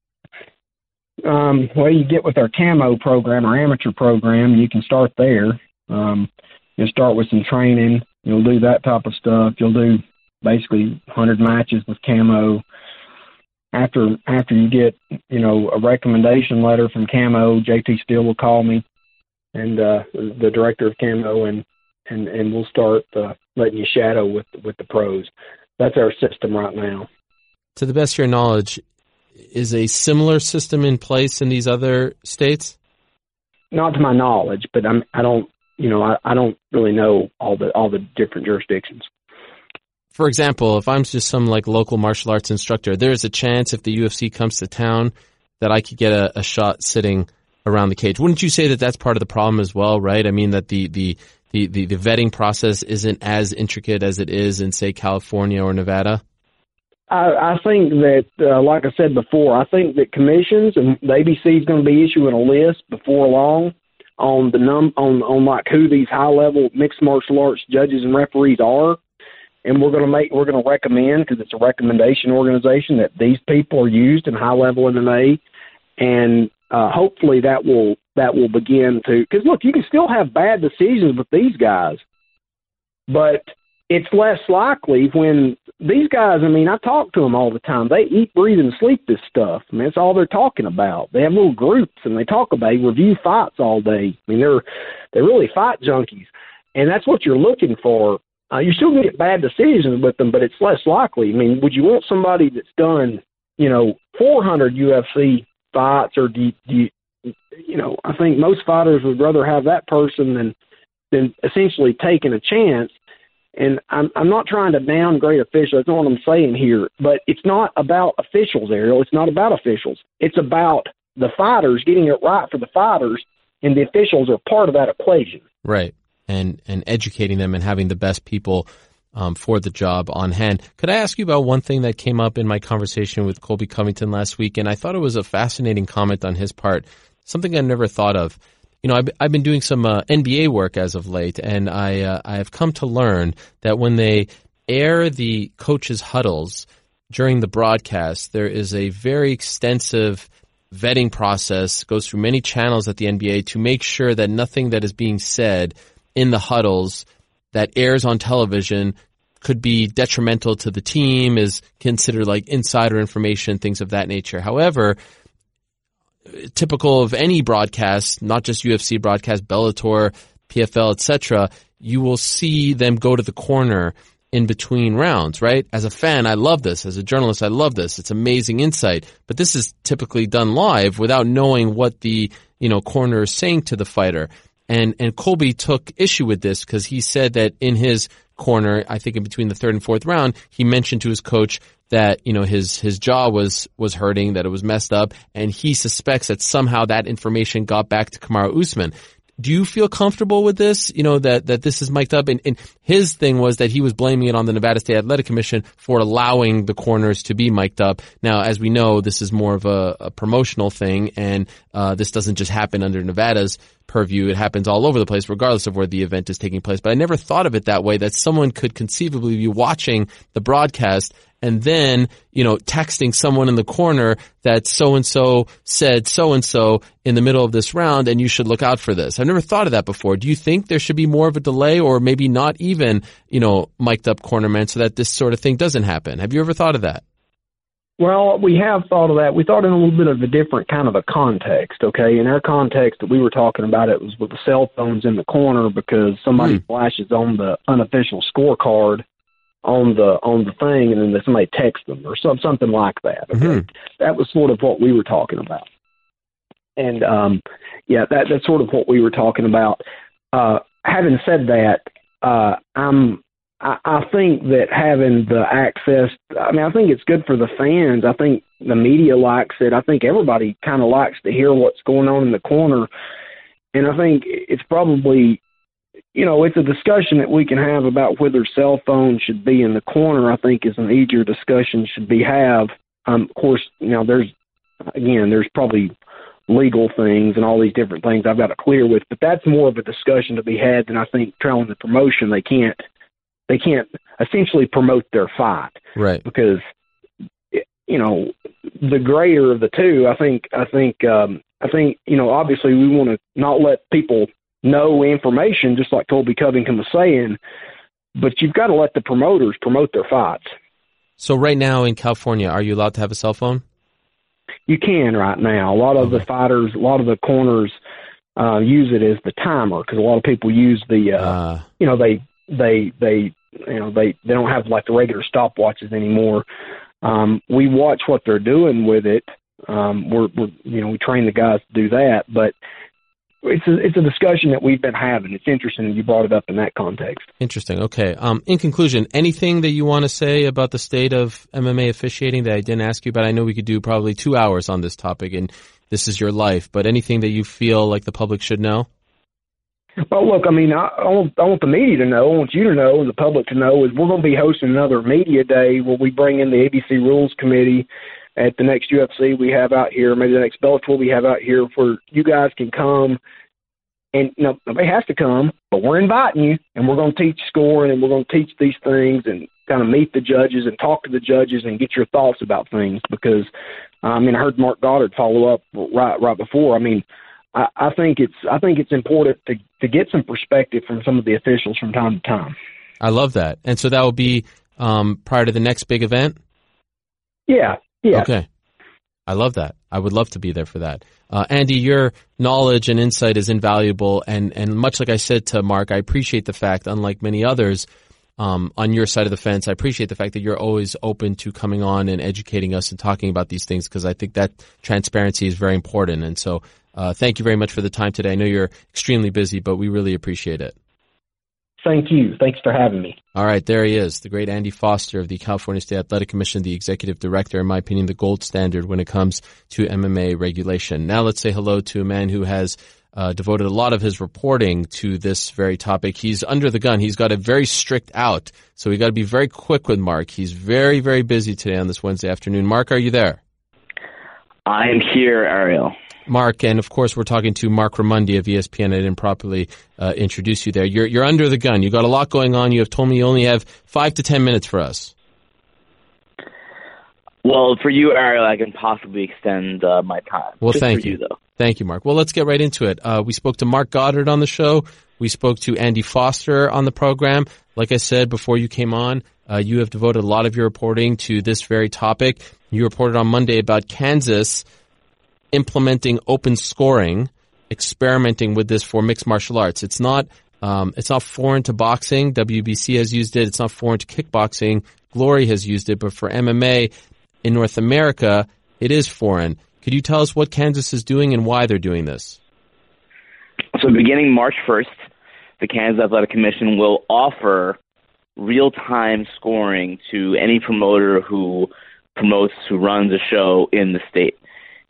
Um, well, you get with our camo program, our amateur program. You can start there. Um, you'll start with some training. You'll do that type of stuff. You'll do basically one hundred matches with camo. After after you get, you know, a recommendation letter from camo, J T Steele will call me, and uh, the director of camo, and, and, and we'll start uh, letting you shadow with with the pros. That's our system right now. To the best of your knowledge, is a similar system in place in these other states? Not to my knowledge, but I'm, I don't. You know, I, I don't really know all the all the different jurisdictions. For example, if I'm just some like local martial arts instructor, there's a chance if the U F C comes to town that I could get a, a shot sitting around the cage. Wouldn't you say that that's part of the problem as well, right? I mean, that the the the, the, the vetting process isn't as intricate as it is in, say, California or Nevada? I, I think that, uh, like I said before, I think that commissions and the A B C is going to be issuing a list before long on the num on on like who these high level mixed martial arts judges and referees are, and we're going to make we're going to recommend, because it's a recommendation organization, that these people are used in high level M M A, and uh, hopefully that will that will begin to, because look, you can still have bad decisions with these guys, but it's less likely when these guys, I mean, I talk to them all the time. They eat, breathe, and sleep this stuff. I mean, that's all they're talking about. They have little groups, and they talk about, they review fights all day. I mean, they're they're really fight junkies, and that's what you're looking for. Uh, you're still going to get bad decisions with them, but it's less likely. I mean, would you want somebody that's done, you know, four hundred U F C fights, or do you, do you, you know, I think most fighters would rather have that person than than essentially taking a chance. And I'm, I'm not trying to downgrade officials. That's not what I'm saying here. But it's not about officials, Ariel. It's not about officials. It's about the fighters, getting it right for the fighters, and the officials are part of that equation. Right, and and educating them and having the best people um, for the job on hand. Could I ask you about one thing that came up in my conversation with Colby Covington last week? And I thought it was a fascinating comment on his part, something I never thought of. You know, I've, I've been doing some uh, N B A work as of late, and I uh, I have come to learn that when they air the coaches' huddles during the broadcast, there is a very extensive vetting process, goes through many channels at the N B A to make sure that nothing that is being said in the huddles that airs on television could be detrimental to the team, is considered like insider information, things of that nature. However, typical of any broadcast, not just U F C broadcast, Bellator, P F L, et cetera, you will see them go to the corner in between rounds, right? As a fan, I love this. As a journalist, I love this. It's amazing insight. But this is typically done live without knowing what the, you know, corner is saying to the fighter. And and Colby took issue with this because he said that in his corner, I think in between the third and fourth round, he mentioned to his coach that, you know, his, his jaw was, was hurting, that it was messed up, and he suspects that somehow that information got back to Kamaru Usman. do you feel comfortable with this? You know, that, that this is mic'd up? And, and his thing was that he was blaming it on the Nevada State Athletic Commission for allowing the corners to be mic'd up. Now, as we know, this is more of a, a promotional thing, and uh, this doesn't just happen under Nevada's purview. It happens all over the place, regardless of where the event is taking place. But I never thought of it that way, that someone could conceivably be watching the broadcast and then, you know, texting someone in the corner that so-and-so said so-and-so in the middle of this round, and you should look out for this. I've never thought of that before. Do you think there should be more of a delay, or maybe not even, you know, mic'd up cornermen, so that this sort of thing doesn't happen? Have you ever thought of that? Well, we have thought of that. We thought in a little bit of a different kind of a context, okay? In our context that we were talking about, it was with the cell phones in the corner because somebody mm. flashes on the unofficial scorecard on the on the thing, and then somebody texts them or some, something like that. Okay? Mm-hmm. That was sort of what we were talking about. And, um, yeah, that that's sort of what we were talking about. Uh, having said that, uh, I'm I, I think that having the access, I mean, I think it's good for the fans. I think the media likes it. I think everybody kind of likes to hear what's going on in the corner. And I think it's probably, you know, it's a discussion that we can have about whether cell phones should be in the corner. I think is an easier discussion should be have. Um, of course, you know, there's, again, there's probably legal things and all these different things I've got to clear with, but that's more of a discussion to be had than I think trailing the promotion. They can't, they can't essentially promote their fight. Right. Because, you know, the greater of the two, I think, I think, um, I think, you know, obviously we want to not let people know information, just like Colby Covington was saying, but you've got to let the promoters promote their fights. So right now in California, are you allowed to have a cell phone? You can right now. A lot of okay. the fighters, a lot of the corners uh, use it as the timer because a lot of people use the, uh, uh. you know, they, they, they, you know, they, they don't have like the regular stopwatches anymore. Um, we watch what they're doing with it. Um, we're, we're, you know, we train the guys to do that, but it's a, it's a discussion that we've been having. It's interesting that you brought it up in that context. Interesting. Okay. Um, in conclusion, anything that you want to say about the state of M M A officiating that I didn't ask you about? I know we could do probably two hours on this topic, and this is your life, but anything that you feel like the public should know? Well, look, I mean, I, I, want, I want the media to know, I want you to know, and the public to know, is we're going to be hosting another media day where we bring in the A B C Rules Committee at the next U F C we have out here, maybe the next Bellator we have out here, where you guys can come. And, you know, nobody has to come, but we're inviting you, and we're going to teach scoring, and we're going to teach these things and kind of meet the judges and talk to the judges and get your thoughts about things because, I mean, I heard Mark Goddard follow up right right before. I mean, I, I think it's I think it's important to, to get some perspective from some of the officials from time to time. I love that. And so that will be um, prior to the next big event? Yeah, yeah. Okay. I love that. I would love to be there for that. Uh, Andy, your knowledge and insight is invaluable, and, and much like I said to Mark, I appreciate the fact, unlike many others um, on your side of the fence, I appreciate the fact that you're always open to coming on and educating us and talking about these things, because I think that transparency is very important. And so uh, thank you very much for the time today. I know you're extremely busy, but we really appreciate it. Thank you. Thanks for having me. All right, there he is, the great Andy Foster of the California State Athletic Commission, the executive director, in my opinion, the gold standard when it comes to M M A regulation. Now let's say hello to a man who has uh, devoted a lot of his reporting to this very topic. He's under the gun. He's got a very strict out, so we got to be very quick with Mark. He's very, very busy today on this Wednesday afternoon. Mark, are you there? I am here, Ariel. Mark, and of course we're talking to Mark Ramundi of E S P N. I didn't properly uh, introduce you there. You're you're under the gun. You got a lot going on. You have told me you only have five to ten minutes for us. Well, for you, Ariel, I can possibly extend uh, my time. Well, Just thank for you. you, though. Thank you, Mark. Well, let's get right into it. Uh, we spoke to Mark Goddard on the show. We spoke to Andy Foster on the program. Like I said before you came on, uh, you have devoted a lot of your reporting to this very topic. You reported on Monday about Kansas implementing open scoring, experimenting with this for mixed martial arts. It's not um, it's not foreign to boxing. W B C has used it. It's not foreign to kickboxing. Glory has used it. But for M M A in North America, it is foreign. Could you tell us what Kansas is doing and why they're doing this? So beginning March first, the Kansas Athletic Commission will offer real-time scoring to any promoter who promotes, who runs a show in the state.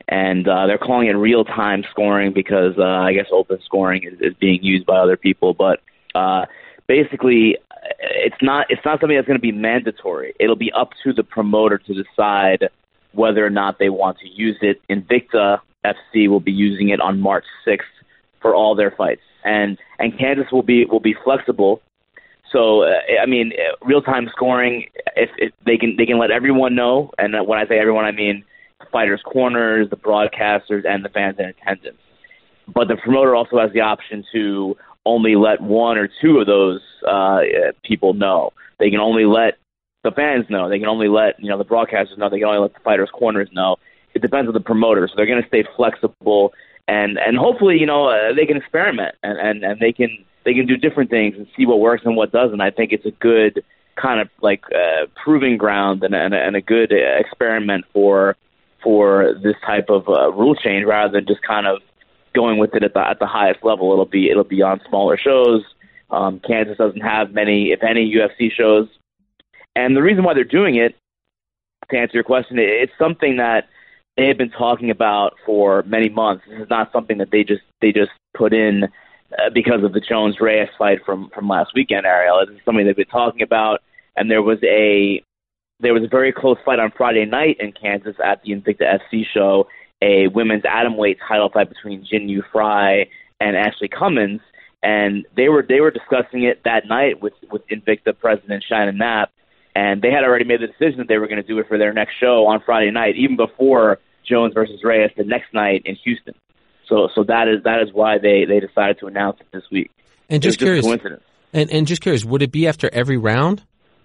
and uh, they're calling it real-time scoring because uh, I guess open scoring is, is being used by other people. But uh, basically, it's not it's not something that's going to be mandatory. It'll be up to the promoter to decide whether or not they want to use it. Invicta F C will be using it on March sixth for all their fights, and and Kansas will be will be flexible. So uh, I mean, real time scoring. If, if they can they can let everyone know, and when I say everyone, I mean the fighters' corners, the broadcasters, and the fans in attendance. But the promoter also has the option to only let one or two of those uh, people know. They can only let the fans know. They can only let you know the broadcasters know. They can only let the fighters' corners know. It depends on the promoter, so they're going to stay flexible, and and hopefully, you know, uh, they can experiment and, and, and they can they can do different things and see what works and what doesn't. I think it's a good kind of like uh, proving ground and, and and a good experiment for for this type of uh, rule change, rather than just kind of going with it at the at the highest level. It'll be it'll be on smaller shows. Um, Kansas doesn't have many, if any, U F C shows, and the reason why they're doing it, to answer your question, it's something that they have been talking about for many months. This is not something that they just they just put in uh, because of the Jones-Reyes fight from, from last weekend, Ariel. This is something they've been talking about, and there was a there was a very close fight on Friday night in Kansas at the Invicta F C show, a women's atomweight title fight between Jin Yu Fry and Ashley Cummins, and they were they were discussing it that night with with Invicta president Shannon Knapp, and they had already made the decision that they were going to do it for their next show on Friday night, even before Jones versus Reyes the next night in Houston. So so that is that is why they, they decided to announce it this week. And just curious, just coincidence. And and just curious, would it be after every round?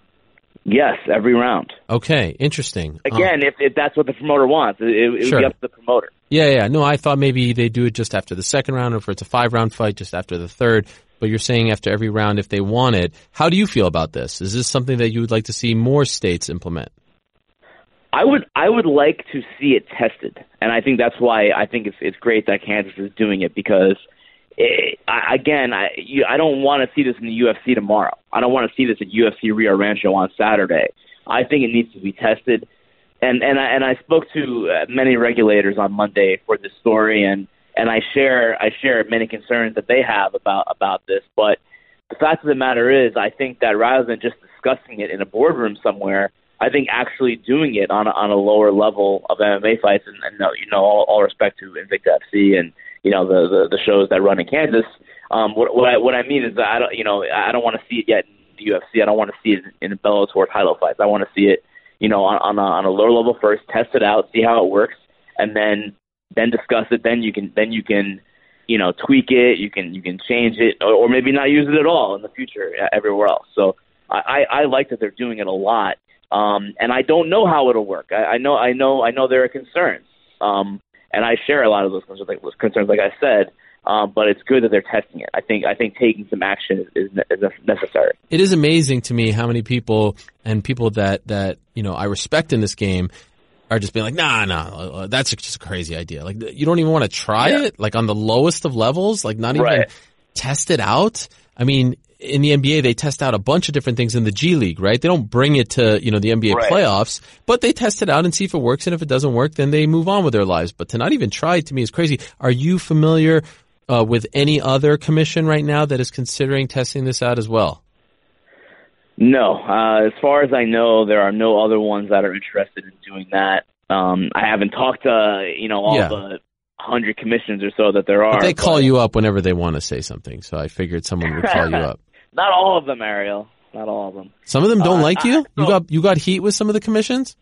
Yes, every round. Okay, interesting. Again, um, if, if that's what the promoter wants, it, it sure. would be up to the promoter. Yeah, yeah. No, I thought maybe they do it just after the second round, or if it's a five-round fight, just after the third. But you're saying after every round if they want it. How do you feel about this? Is this something that you would like to see more states implement? I would I would like to see it tested, and I think that's why I think it's it's great that Kansas is doing it, because it, I, again I you, I don't want to see this in the U F C tomorrow. I don't want to see this at U F C Rio Rancho on Saturday. I think it needs to be tested, and and I, and I spoke to many regulators on Monday for this story, and, and I share I share many concerns that they have about about this. But the fact of the matter is, I think that rather than just discussing it in a boardroom somewhere, I think actually doing it on a, on a lower level of M M A fights, and, and you know, all, all respect to Invicta F C and you know the, the, the shows that run in Kansas. Um, what, what I what I mean is that I don't you know I don't want to see it yet in the U F C. I don't want to see it in Bellator title fights. I want to see it you know on on a, on a lower level first, test it out, see how it works, and then then discuss it. Then you can then you can you know tweak it. You can you can change it, or, or maybe not use it at all in the future everywhere else. So I, I, I like that they're doing it a lot. Um, and I don't know how it'll work. I, I know, I know, I know there are concerns, um, and I share a lot of those concerns, like, concerns, like I said. Um, but it's good that they're testing it. I think, I think taking some action is, is, is necessary. It is amazing to me how many people and people that that you know I respect in this game are just being like, nah, nah, that's just a crazy idea. Like, you don't even want to try yeah. it, like on the lowest of levels, like not even right. test it out. I mean, in the N B A, they test out a bunch of different things in the G League, right? They don't bring it to, you know, the N B A right. playoffs, but they test it out and see if it works. And if it doesn't work, then they move on with their lives. But to not even try it, to me, is crazy. Are you familiar uh, with any other commission right now that is considering testing this out as well? No. Uh, as far as I know, there are no other ones that are interested in doing that. Um, I haven't talked to, you know, all yeah. the hundred commissions or so that there are. But they call but... you up whenever they want to say something, so I figured someone would call you up. Not all of them, Ariel. Not all of them. Some of them don't uh, like you? I, You got you got heat with some of the commissions?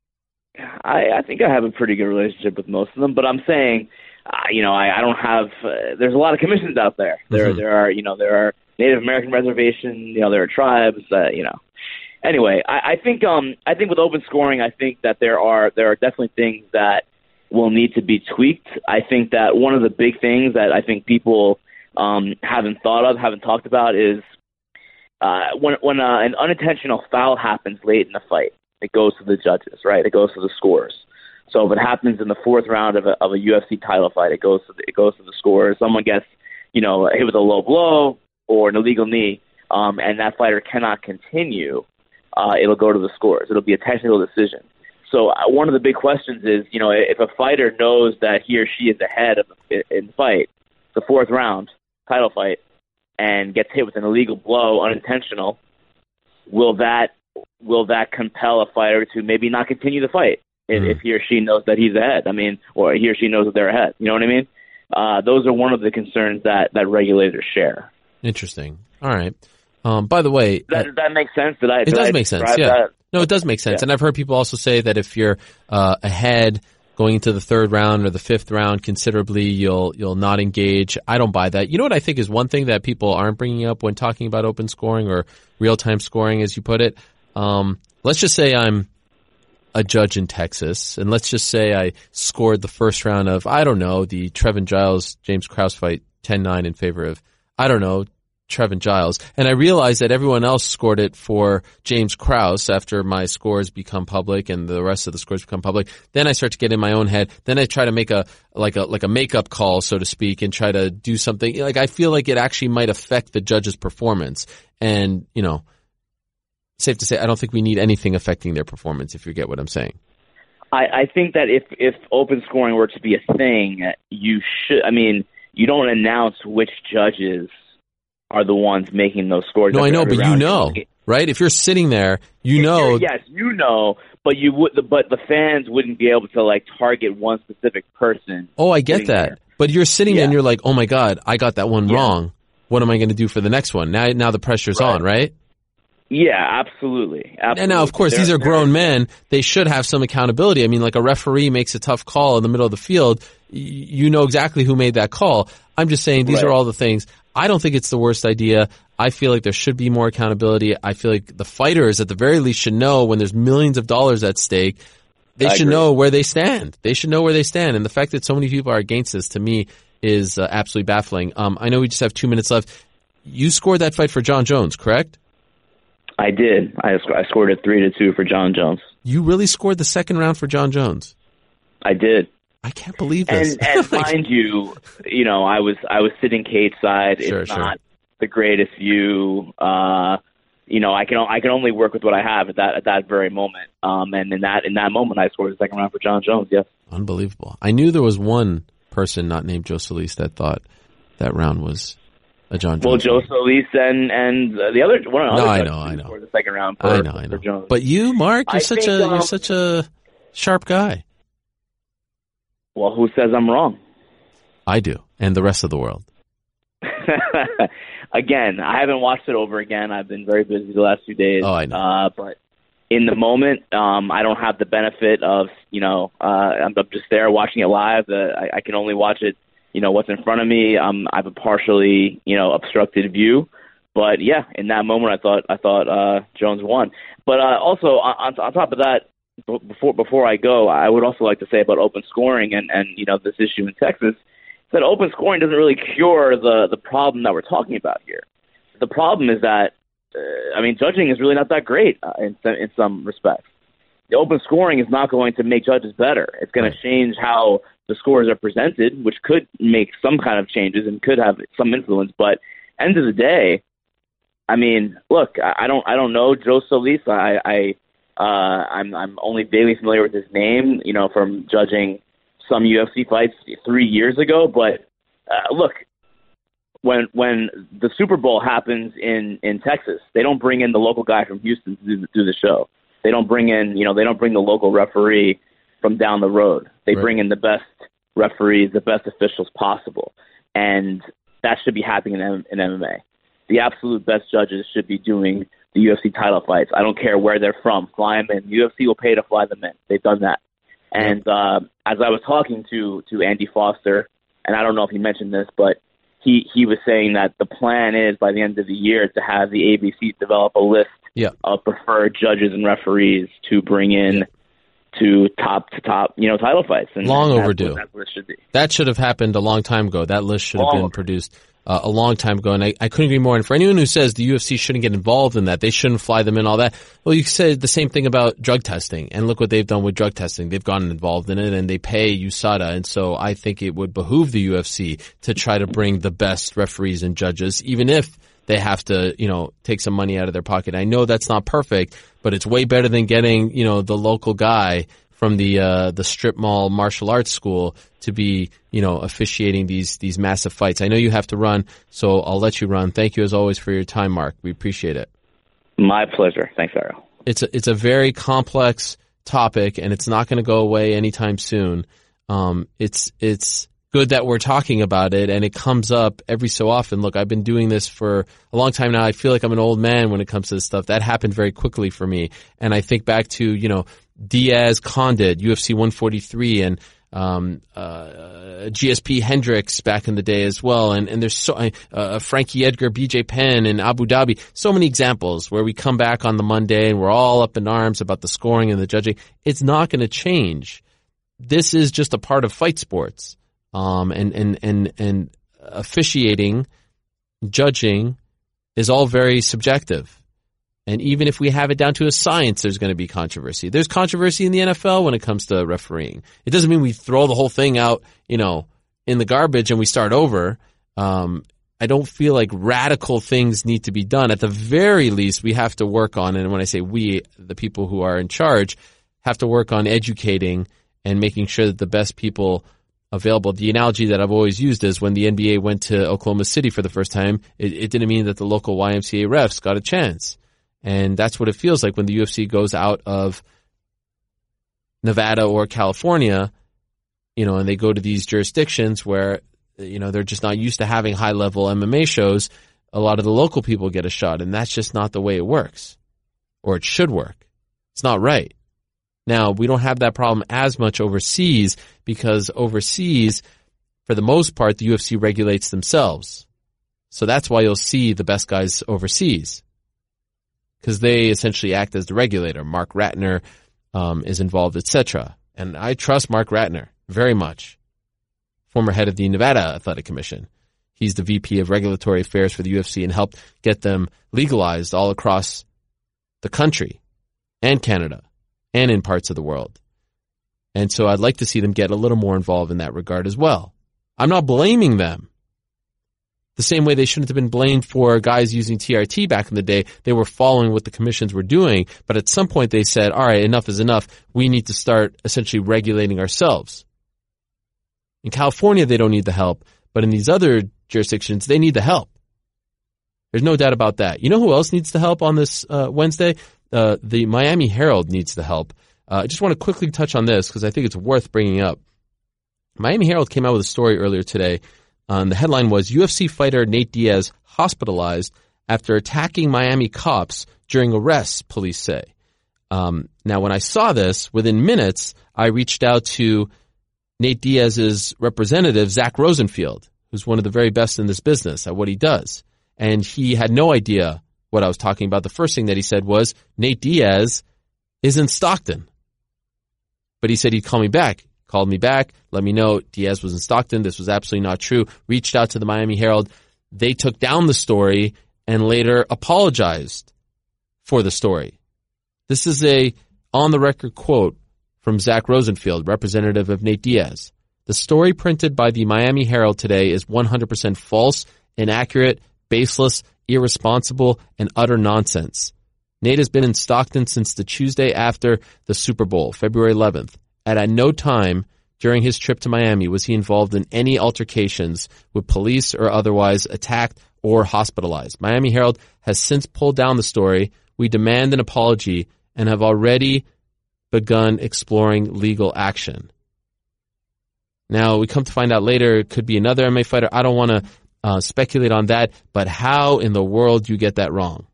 I, I think I have a pretty good relationship with most of them, but I'm saying, uh, you know, I, I don't have. Uh, there's a lot of commissions out there. There, mm-hmm. there are, you know, there are Native American reservations. You know, there are tribes. Uh, you know. Anyway, I, I think, um, I think with open scoring, I think that there are there are definitely things that will need to be tweaked. I think that one of the big things that I think people um, haven't thought of, haven't talked about, is Uh, when when uh, an unintentional foul happens late in the fight, it goes to the judges, right? It goes to the scores. So if it happens in the fourth round of a, of a U F C title fight, it goes to the, it goes to the scores. Someone gets, you know, hit with a low blow or an illegal knee, um, and that fighter cannot continue. Uh, it'll go to the scores. It'll be a technical decision. so one of the big questions is, you know, if a fighter knows that he or she is ahead of in the fight, the fourth round title fight, and gets hit with an illegal blow, unintentional, will that will that compel a fighter to maybe not continue the fight if, mm. if he or she knows that he's ahead? I mean, or he or she knows that they're ahead. You know what I mean? Uh, those are one of the concerns that, that regulators share. Interesting. All right. Um, by the way, does that, uh, that makes sense. Did I? It did does I make sense. Yeah. That? No, it does make sense. Yeah. And I've heard people also say that if you're uh, ahead going into the third round or the fifth round considerably, you'll you'll not engage. I don't buy that. You know what I think is one thing that people aren't bringing up when talking about open scoring or real-time scoring, as you put it? Um, let's just say I'm a judge in Texas, and let's just say I scored the first round of, I don't know, the Trevin Giles, James Krause fight ten nine in favor of, I don't know, Trevin Giles. And I realized that everyone else scored it for James Krause after my scores become public and the rest of the scores become public. Then I start to get in my own head. Then I try to make a, like a, like a makeup call, so to speak, and try to do something. Like, I feel like it actually might affect the judge's performance. And, you know, safe to say, I don't think we need anything affecting their performance, if you get what I'm saying. I, I think that if, if open scoring were to be a thing, you should, I mean, you don't announce which judges are the ones making those scores. No, I know, but you know, right? If you're sitting there, you know. Yes, you know, but you would, but the fans wouldn't be able to like target one specific person. Oh, I get that. There. But you're sitting yeah. there and you're like, oh my God, I got that one yeah. wrong. What am I going to do for the next one? Now, now the pressure's right. on, right? Yeah, absolutely. absolutely. And now, of course, they're, these are grown men. They should have some accountability. I mean, like a referee makes a tough call in the middle of the field. You know exactly who made that call. I'm just saying these right. are all the things. I don't think it's the worst idea. I feel like there should be more accountability. I feel like the fighters, at the very least, should know when there's millions of dollars at stake. They I should agree. know where they stand. They should know where they stand. And the fact that so many people are against this, to me, is uh, absolutely baffling. Um, I know we just have two minutes left. You scored that fight for John Jones, correct? I did. I, sc- I scored it three to two for John Jones. You really scored the second round for John Jones? I did. I can't believe this. And, and like, mind you, you know, I was I was sitting cage side. Sure, it's sure. not the greatest view. Uh, you know, I can I can only work with what I have at that at that very moment. Um, and in that in that moment, I scored the second round for John Jones. Yes, unbelievable. I knew there was one person not named Joe Solis that thought that round was a John Jones. Well, Joe Solis and and uh, the other one. No, I know, I know. For the second round, for, I know, I know. Jones. But you, Mark, you're I such think, a um, you're such a sharp guy. Well, who says I'm wrong? I do, and the rest of the world. Again, I haven't watched it over again. I've been very busy the last few days. Oh, I know. Uh, but in the moment, um, I don't have the benefit of, you know, uh, I'm just there watching it live. Uh, I, I can only watch it, you know, what's in front of me. Um, I have a partially, you know, obstructed view. But yeah, in that moment, I thought I thought uh, Jones won. But uh, also on, on top of that, Before before I go, I would also like to say about open scoring and, and you know this issue in Texas, that open scoring doesn't really cure the, the problem that we're talking about here. The problem is that, uh, I mean, judging is really not that great uh, in, in some respects. The open scoring is not going to make judges better. It's going to change how the scores are presented, which could make some kind of changes and could have some influence. But end of the day, I mean, look, I, I don't I don't know Joe Solis. I, I Uh, I'm I'm only vaguely familiar with his name, you know, from judging some U F C fights three years ago. But uh, look, when when the Super Bowl happens in, in Texas, they don't bring in the local guy from Houston to do the, do the show. They don't bring in, you know, they don't bring the local referee from down the road. They right. bring in the best referees, the best officials possible, and that should be happening in, in M M A. The absolute best judges should be doing the U F C title fights. I don't care where they're from. Fly them in. U F C will pay to fly them in. They've done that. And uh, as I was talking to, to Andy Foster, and I don't know if he mentioned this, but he, he was saying that the plan is by the end of the year to have the A B C develop a list yeah. of preferred judges and referees to bring in yeah. to top to top, you know, title fights. And long that's overdue. What, that's what it should be. That should have happened a long time ago. That list should long have been produced uh, a long time ago. And I, I couldn't agree more. And for anyone who says the U F C shouldn't get involved in that, they shouldn't fly them in, all that. Well, you said the same thing about drug testing. And look what they've done with drug testing. They've gotten involved in it and they pay U S A D A. And so I think it would behoove the U F C to try to bring the best referees and judges, even if they have to, you know, take some money out of their pocket. I know that's not perfect, but it's way better than getting, you know, the local guy from the uh, the strip mall martial arts school to be, you know, officiating these these massive fights. I know you have to run, so I'll let you run. Thank you as always for your time, Mark. We appreciate it. My pleasure. Thanks, Ariel. It's a, it's a very complex topic, and it's not going to go away anytime soon. Um, it's it's good that we're talking about it, and it comes up every so often. Look, I've been doing this for a long time now. I feel like I'm an old man when it comes to this stuff. That happened very quickly for me. And I think back to, you know, Diaz Condit, U F C one forty-three, and um, uh, G S P Hendricks back in the day as well. And, and there's so, uh, Frankie Edgar, B J Penn in Abu Dhabi. So many examples where we come back on the Monday and we're all up in arms about the scoring and the judging. It's not going to change. This is just a part of fight sports. Um, and, and, and, and officiating, judging is all very subjective. And even if we have it down to a science, there's going to be controversy. There's controversy in the N F L when it comes to refereeing. It doesn't mean we throw the whole thing out, you know, in the garbage and we start over. Um, I don't feel like radical things need to be done. At the very least, we have to work on, and when I say we, the people who are in charge, have to work on educating and making sure that the best people available. The analogy that I've always used is when the N B A went to Oklahoma City for the first time, it, it didn't mean that the local Y M C A refs got a chance. And that's what it feels like when the U F C goes out of Nevada or California, you know, and they go to these jurisdictions where, you know, they're just not used to having high-level M M A shows. A lot of the local people get a shot, and that's just not the way it works. Or it should work. It's not right. Now, we don't have that problem as much overseas because overseas, for the most part, the U F C regulates themselves. So that's why you'll see the best guys overseas because they essentially act as the regulator. Mark Ratner um, is involved, et cetera. And I trust Mark Ratner very much, former head of the Nevada Athletic Commission. He's the V P of Regulatory Affairs for the U F C and helped get them legalized all across the country and Canada and in parts of the world. And so I'd like to see them get a little more involved in that regard as well. I'm not blaming them. The same way they shouldn't have been blamed for guys using T R T back in the day. They were following what the commissions were doing, but at some point they said, all right, enough is enough. We need to start essentially regulating ourselves. In California, they don't need the help, but in these other jurisdictions, they need the help. There's no doubt about that. You know who else needs the help on this uh, Wednesday? Uh, the Miami Herald needs the help. Uh, I just want to quickly touch on this because I think it's worth bringing up. Miami Herald came out with a story earlier today. Um, the headline was, U F C fighter Nate Diaz hospitalized after attacking Miami cops during arrests, police say. Um, now, when I saw this, within minutes, I reached out to Nate Diaz's representative, Zach Rosenfield, who's one of the very best in this business at what he does. And he had no idea what I was talking about. The first thing that he said was, Nate Diaz is in Stockton. But he said he'd call me back. Called me back, let me know Diaz was in Stockton. This was absolutely not true. Reached out to the Miami Herald. They took down the story and later apologized for the story. This is a on-the-record quote from Zach Rosenfield, representative of Nate Diaz. The story printed by the Miami Herald today is one hundred percent false, inaccurate, baseless, irresponsible, and utter nonsense. Nate has been in Stockton since the Tuesday after the Super Bowl, February eleventh. And at no time during his trip to Miami was he involved in any altercations with police or otherwise attacked or hospitalized. Miami Herald has since pulled down the story. We demand an apology and have already begun exploring legal action. Now, we come to find out later it could be another M M A fighter. I don't want to uh, speculate on that, but how in the world do you get that wrong?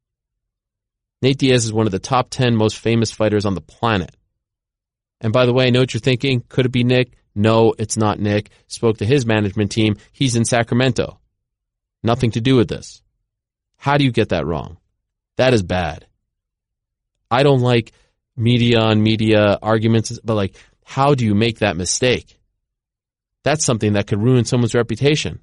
Nate Diaz is one of the top ten most famous fighters on the planet. And by the way, I know what you're thinking. Could it be Nick? No, it's not Nick. Spoke to his management team. He's in Sacramento. Nothing to do with this. How do you get that wrong? That is bad. I don't like media on media arguments, but like, how do you make that mistake? That's something that could ruin someone's reputation.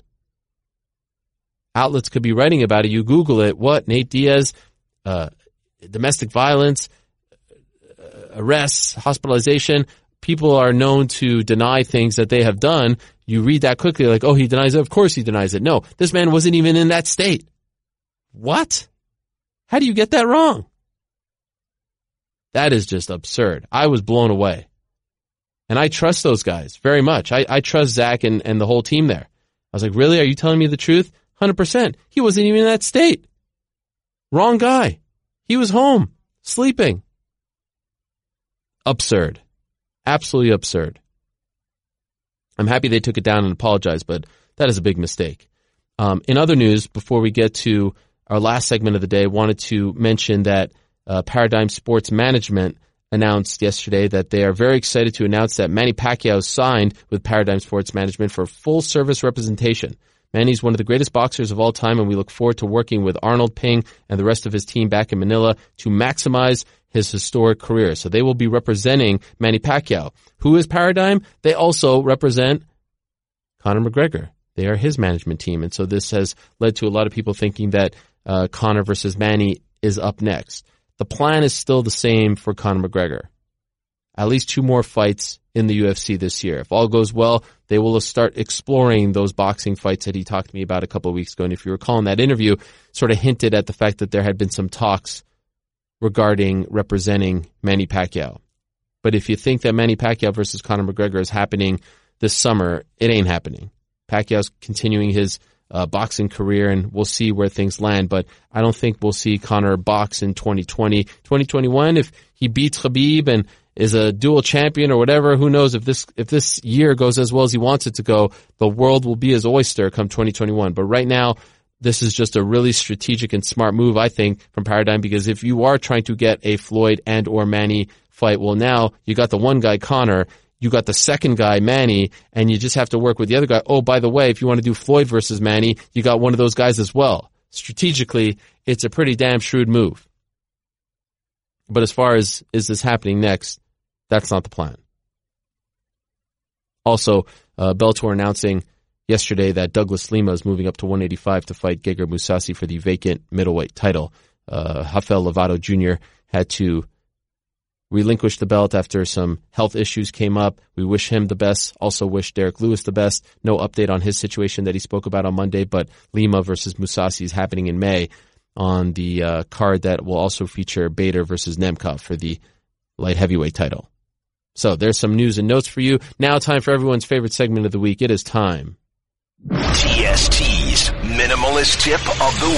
Outlets could be writing about it. You Google it. What? Nate Diaz, uh, domestic violence, arrests, hospitalization. People are known to deny things that they have done. You read that quickly like, oh, he denies it. Of course he denies it. No, this man wasn't even in that state. What? How do you get that wrong? That is just absurd. I was blown away. And I trust those guys very much. I, I trust Zach and, and the whole team there. I was like, really? Are you telling me the truth? one hundred percent. He wasn't even in that state. Wrong guy. He was home, sleeping. Absurd. Absolutely absurd. I'm happy they took it down and apologized, but that is a big mistake. Um, in other news, before we get to our last segment of the day, I wanted to mention that uh, Paradigm Sports Management announced yesterday that they are very excited to announce that Manny Pacquiao signed with Paradigm Sports Management for full service representation. Manny's one of the greatest boxers of all time, and we look forward to working with Arnold Ping and the rest of his team back in Manila to maximize his historic career. So they will be representing Manny Pacquiao. Who is Paradigm? They also represent Conor McGregor. They are his management team, and so this has led to a lot of people thinking that uh, Conor versus Manny is up next. The plan is still the same for Conor McGregor. At least two more fights in the U F C this year. If all goes well, they will start exploring those boxing fights that he talked to me about a couple of weeks ago. And if you recall in that interview, sort of hinted at the fact that there had been some talks regarding representing Manny Pacquiao. But if you think that Manny Pacquiao versus Conor McGregor is happening this summer, it ain't happening. Pacquiao's continuing his Uh, boxing career, and we'll see where things land. But I don't think we'll see Conor box in twenty twenty. twenty twenty-one, if he beats Khabib and is a dual champion or whatever, who knows if this if this year goes as well as he wants it to go, the world will be his oyster come twenty twenty-one. But right now, this is just a really strategic and smart move, I think, from Paradigm, because if you are trying to get a Floyd and or Manny fight, well, now you got the one guy, Conor, you got the second guy, Manny, and you just have to work with the other guy. Oh, by the way, if you want to do Floyd versus Manny, you got one of those guys as well. Strategically, it's a pretty damn shrewd move. But as far as is this happening next, that's not the plan. Also, uh, Bellator announcing yesterday that Douglas Lima is moving up to one eighty-five to fight Gegard Mousasi for the vacant middleweight title. Uh, Rafael Lovato Junior had to relinquished the belt after some health issues came up. We wish him the best. Also wish Derek Lewis the best. No update on his situation that he spoke about on Monday, but Lima versus Mousasi is happening in May on the uh, card that will also feature Bader versus Nemkov for the light heavyweight title. So there's some news and notes for you. Now time for everyone's favorite segment of the week. It is time. T S T's Minimalist Tip of the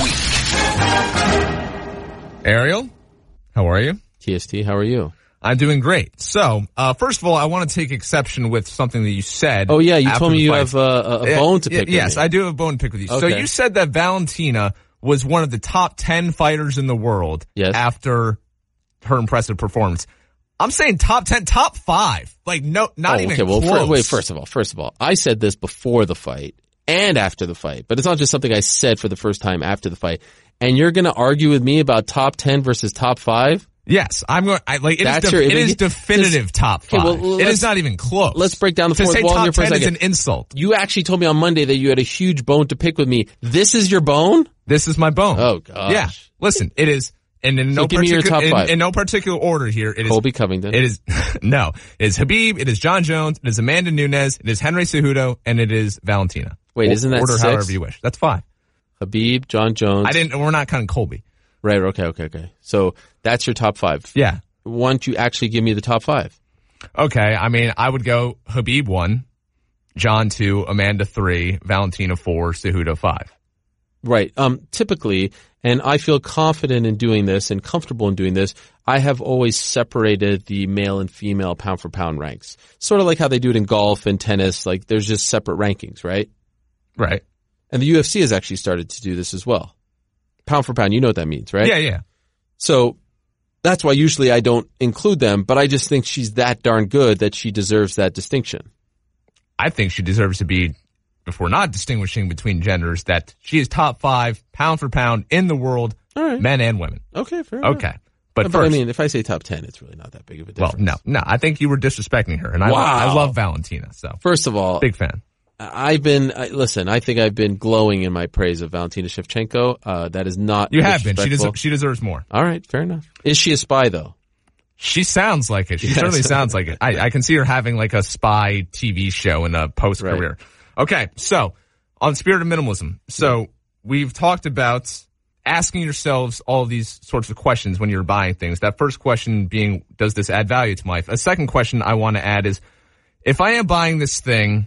Week. Ariel, how are you? T S T, how are you? I'm doing great. So, uh, first of all, I want to take exception with something that you said. Oh, yeah, you told me you fight. have uh, a bone to pick with Yes, me. I do have a bone to pick with you. Okay. So you said that Valentina was one of the top ten fighters in the world yes. after her impressive performance. I'm saying top ten, top five. Like, no, not oh, even okay. Well, close. for, wait, first of all, first of all, I said this before the fight and after the fight, but it's not just something I said for the first time after the fight. And you're going to argue with me about top ten versus top five? Yes, I'm going. I, like it That's is. your, Def- it is is, definitive this, top five. Okay, well, it is not even close. Let's break down the to fourth say wall top here for a ten second. is an insult. You actually told me on Monday that you had a huge bone to pick with me. This is your bone? This is my bone. Oh gosh. Yeah. Listen, it is, and in So no give me your particular top five. in, in no particular order here. It is Colby Covington. It is no. It is Khabib. It is John Jones. It is Amanda Nunes. It is Henry Cejudo, and it is Valentina. Wait, isn't that order six? however you wish? That's five. Khabib, John Jones. I didn't. We're not counting Colby. Right. Okay. Okay. Okay. So that's your top five. Yeah. Why don't you actually give me the top five? Okay. I mean, I would go Khabib one, John two, Amanda three, Valentina four, Cejudo five. Right. Um, typically, and I feel confident in doing this and comfortable in doing this, I have always separated the male and female pound for pound ranks. Sort of like how they do it in golf and tennis. Like there's just separate rankings, right? Right. And the U F C has actually started to do this as well. Pound for pound, you know what that means, right? Yeah, yeah. So that's why usually I don't include them, but I just think she's that darn good that she deserves that distinction. I think she deserves to be, if we're not distinguishing between genders, that she is top five pound for pound in the world, All right. men and women. Okay, fair enough. Okay. But, But first, I mean, if I say top ten, it's really not that big of a well, difference. no, no, I think you were disrespecting her, and I, Wow. I love Valentina, so. First of all, Big fan. I've been, I, listen, I think I've been glowing in my praise of Valentina Shevchenko. Uh, that is not You have been. She, disrespectful. deser- she deserves more. All right, fair enough. Is she a spy, though? She sounds like it. She Yes. certainly sounds like it. I, I can see her having like a spy T V show in a post-career. Right. Okay, so on Spirit of Minimalism. So yeah. We've talked about asking yourselves all of these sorts of questions when you're buying things. That first question being, does this add value to my life? A second question I want to add is, if I am buying this thing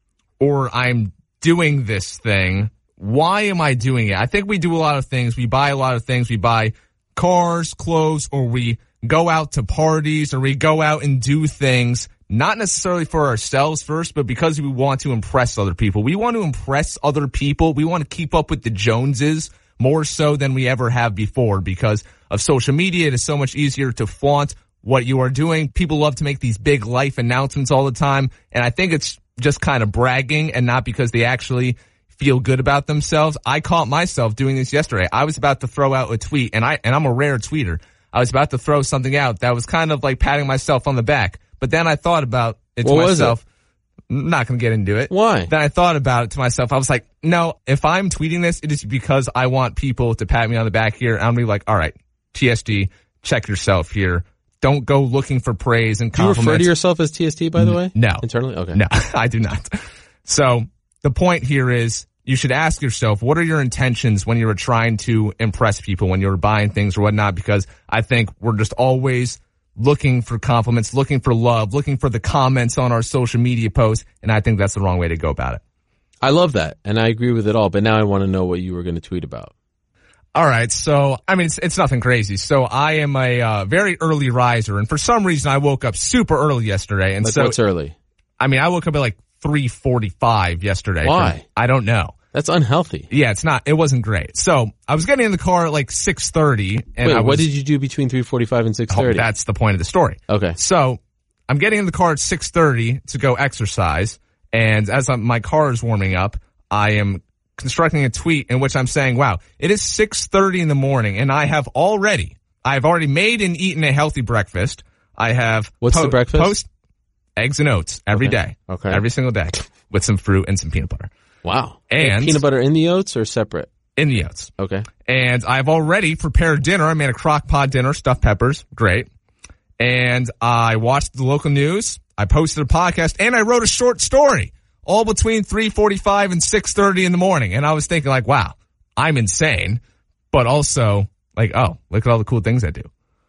or I'm doing this thing, why am I doing it? I think we do a lot of things. We buy a lot of things. We buy cars, clothes, or we go out to parties, or we go out and do things not necessarily for ourselves first, but because we want to impress other people. We want to impress other people. We want to keep up with the Joneses more so than we ever have before because of social media. It is so much easier to flaunt what you are doing. People love to make these big life announcements all the time, and I think it's just kind of bragging and not because they actually feel good about themselves. I caught myself doing this yesterday. I was about to throw out a tweet, and I and I'm a rare tweeter. I was about to throw something out that was kind of like patting myself on the back. But then I thought about it to what myself. Was it? I'm not going to get into it. Why? Then I thought about it to myself. I was like, no, if I'm tweeting this, it is because I want people to pat me on the back here. I'm going to be like, all right, T S D, check yourself here. Don't go looking for praise and compliments. Do you refer to yourself as T S D, by the way? No. Internally? Okay. No, I do not. So the point here is you should ask yourself, what are your intentions when you're trying to impress people, when you're buying things or whatnot? Because I think we're just always looking for compliments, looking for love, looking for the comments on our social media posts, and I think that's the wrong way to go about it. I love that, and I agree with it all, but now I want to know what you were going to tweet about. All right, so, I mean, it's, it's nothing crazy. So I am a uh, very early riser, and for some reason I woke up super early yesterday. And like so what's early? I mean, I woke up at like three forty-five yesterday. Why? I don't know. That's unhealthy. Yeah, it's not. It wasn't great. So I was getting in the car at like six thirty. And Wait, I was, what did you do between three forty-five and six thirty? Oh, that's the point of the story. Okay. So I'm getting in the car at six thirty to go exercise. And as I'm, my car is warming up, I am constructing a tweet in which I'm saying, wow, it is six thirty in the morning and I have already, I've already made and eaten a healthy breakfast. I have. What's po- the breakfast? Post eggs and oats every okay. day. Okay. Every single day with some fruit and some peanut butter. Wow. And Wait, peanut butter in the oats or separate? In the oats. Okay. And I've already prepared dinner. I made a crock pot dinner, stuffed peppers. Great. And I watched the local news. I posted a podcast and I wrote a short story all between three forty-five and six thirty in the morning. And I was thinking like, wow, I'm insane. But also like, oh, look at all the cool things I do.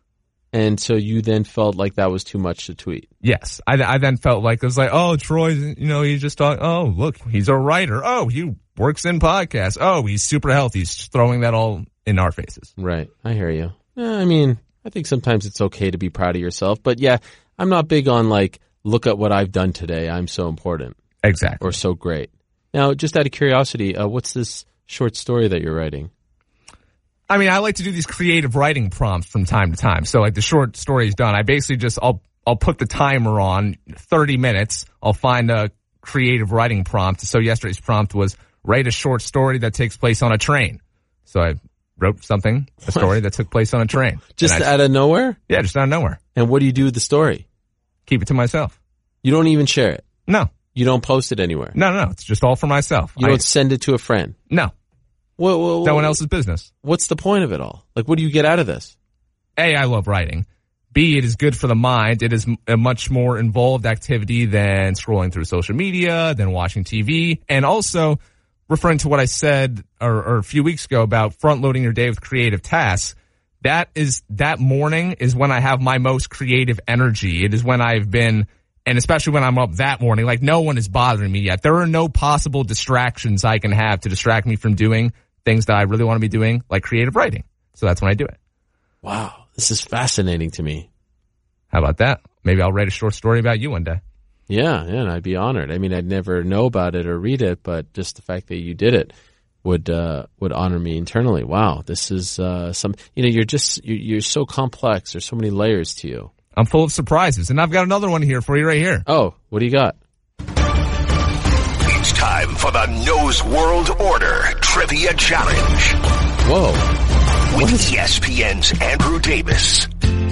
And so you then felt like that was too much to tweet. Yes. I, I then felt like it was like, oh, Troy, you know, he just thought, oh, look, he's a writer. Oh, he works in podcasts. Oh, he's super healthy. He's throwing that all in our faces. Right. I hear you. Yeah, I mean, I think sometimes it's okay to be proud of yourself. But yeah, I'm not big on like, look at what I've done today. I'm so important. Exactly. Or so great. Now, just out of curiosity, uh, what's this short story that you're writing? I mean, I like to do these creative writing prompts from time to time. So like the short story is done. I basically just, I'll, I'll put the timer on thirty minutes. I'll find a creative writing prompt. So yesterday's prompt was write a short story that takes place on a train. So I wrote something, a story that took place on a train. Just I, out of nowhere? Yeah, just out of nowhere. And what do you do with the story? Keep it to myself. You don't even share it? No. You don't post it anywhere? No, no, no. It's just all for myself. You I, don't send it to a friend? No. What, what, what, no one else's business. What's the point of it all? Like, what do you get out of this? A, I love writing. B, it is good for the mind. It is a much more involved activity than scrolling through social media, than watching T V. And also, referring to what I said or, or a few weeks ago about front-loading your day with creative tasks, that is, that morning is when I have my most creative energy. It is when I've been, and especially when I'm up that morning, like no one is bothering me yet. There are no possible distractions I can have to distract me from doing things that I really want to be doing, like creative writing. So that's when I do it. Wow. This is fascinating to me. How about that? Maybe I'll write a short story about you one day. Yeah, yeah, and I'd be honored. I mean, I'd never know about it or read it, but just the fact that you did it would uh, would honor me internally. Wow, this is uh, some. You know, you're just you're, you're so complex. There's so many layers to you. I'm full of surprises, and I've got another one here for you right here. Oh, what do you got? It's time for the Knows World Order Trivia Challenge. Whoa. With E S P N's Andrew Davis.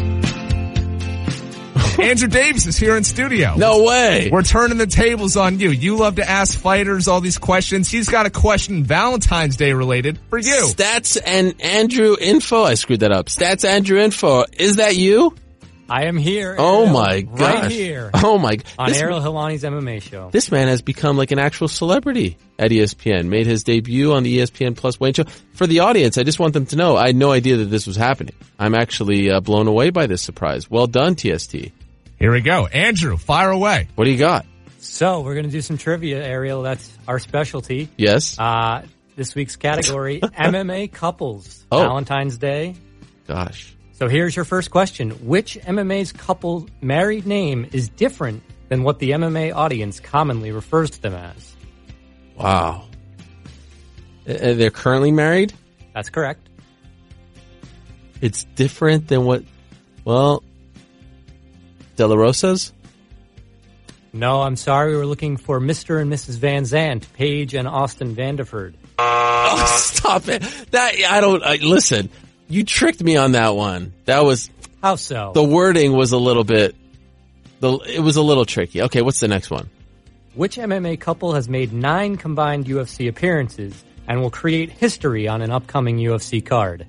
Andrew Davis is here in studio. No way. We're turning the tables on you. You love to ask fighters all these questions. He's got a question Valentine's Day related for you. Stats and Andrew Info. I screwed that up. Stats Andrew Info. Is that you? I am here. Oh Ariel, my gosh. Right here. Oh my. On this, Ariel Helwani's M M A show. This man has become like an actual celebrity at E S P N. Made his debut on the E S P N Plus Wayne Show. For the audience, I just want them to know I had no idea that this was happening. I'm actually uh, blown away by this surprise. Well done, T S T. Here we go. Andrew, fire away. What do you got? So we're going to do some trivia, Ariel. That's our specialty. Yes. Uh, this week's category, M M A couples. Oh. Valentine's Day. Gosh. So here's your first question. Which M M A's couple married name is different than what the M M A audience commonly refers to them as? Wow. Uh, they're currently married? That's correct. It's different than what, well, De La Rosa's? No, I'm sorry. We were looking for Mister and Missus Van Zandt, Paige and Austin Vanderford. Oh, stop it. That, I don't, I, listen, you tricked me on that one. That was, How so? the wording was a little bit, the it was a little tricky. Okay, what's the next one? Which M M A couple has made nine combined U F C appearances and will create history on an upcoming U F C card?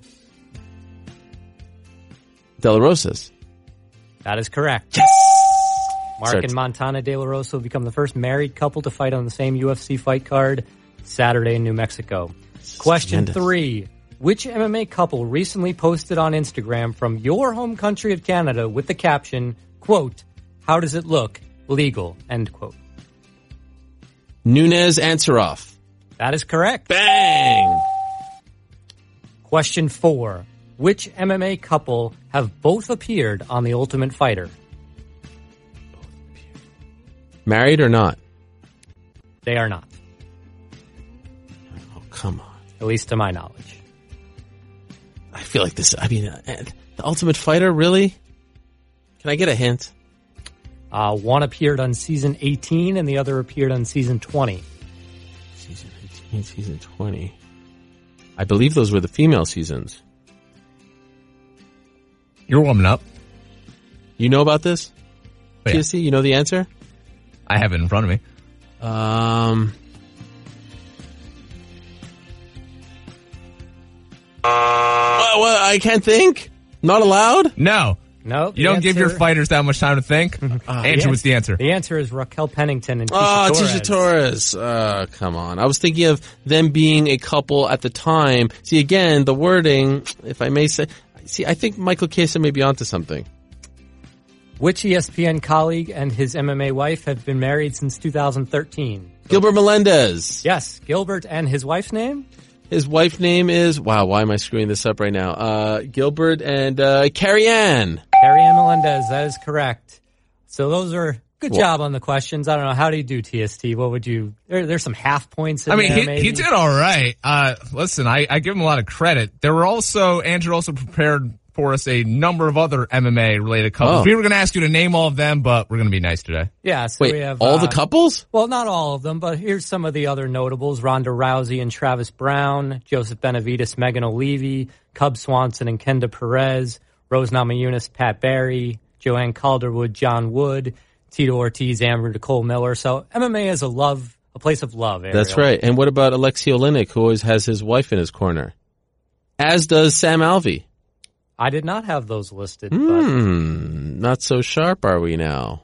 De La Rosa's. That is correct. Yes! Mark Start- and Montana De La Rosa will become the first married couple to fight on the same U F C fight card Saturday in New Mexico. Question Tremendous. three. Which M M A couple recently posted on Instagram from your home country of Canada with the caption, quote, "How does it look? Legal," end quote. Nunez Ansaroff. That is correct. Bang! Question four. Which M M A couple have both appeared on The Ultimate Fighter? Married or not? They are not, Oh, come on. at least to my knowledge. I feel like this, I mean, uh, The Ultimate Fighter, really? Can I get a hint? Uh, one appeared on season eighteen and the other appeared on season twenty. Season eighteen, season twenty. I believe those were the female seasons. You're warming up. You know about this? Oh, yeah. T S C, you know the answer? I have it in front of me. Um... Well, well, I can't think. Not allowed? No. No, You don't give your fighters that much time to think. Andrew, what's the answer? The answer is Raquel Pennington and Tisha Oh, Torres. Tisha Torres. Uh, come on. I was thinking of them being a couple at the time. See, again, the wording, if I may say, see, I think Michael Chiesa may be onto something. Which E S P N colleague and his M M A wife have been married since two thousand thirteen? Gilbert Melendez. Yes, Gilbert and his wife's name? His wife name is, wow, why am I screwing this up right now? Uh, Gilbert and, uh, Carrie Ann. Carrie Ann Melendez, that is correct. So those are, good Well- job on the questions. I don't know, how do you do, T S T? What would you, there, there's some half points in I mean, there, he, maybe. he did all right. Uh, listen, I, I give him a lot of credit. There were also, Andrew also prepared for us a number of other M M A related couples. Oh. We were going to ask you to name all of them, but we're going to be nice today. Yeah, so Wait, we have... all uh, the couples? Well, not all of them, but here's some of the other notables. Ronda Rousey and Travis Brown, Joseph Benavidez, Megan O'Leary, Cub Swanson and Kenda Perez, Rose Namajunas, Pat Barry, Joanne Calderwood, John Wood, Tito Ortiz, Amber Nicole Miller. So M M A is a love, a place of love, Ariel. That's right. And what about Alexei Oleinik, who always has his wife in his corner? As does Sam Alvey. I did not have those listed, but Hmm, not so sharp are we now?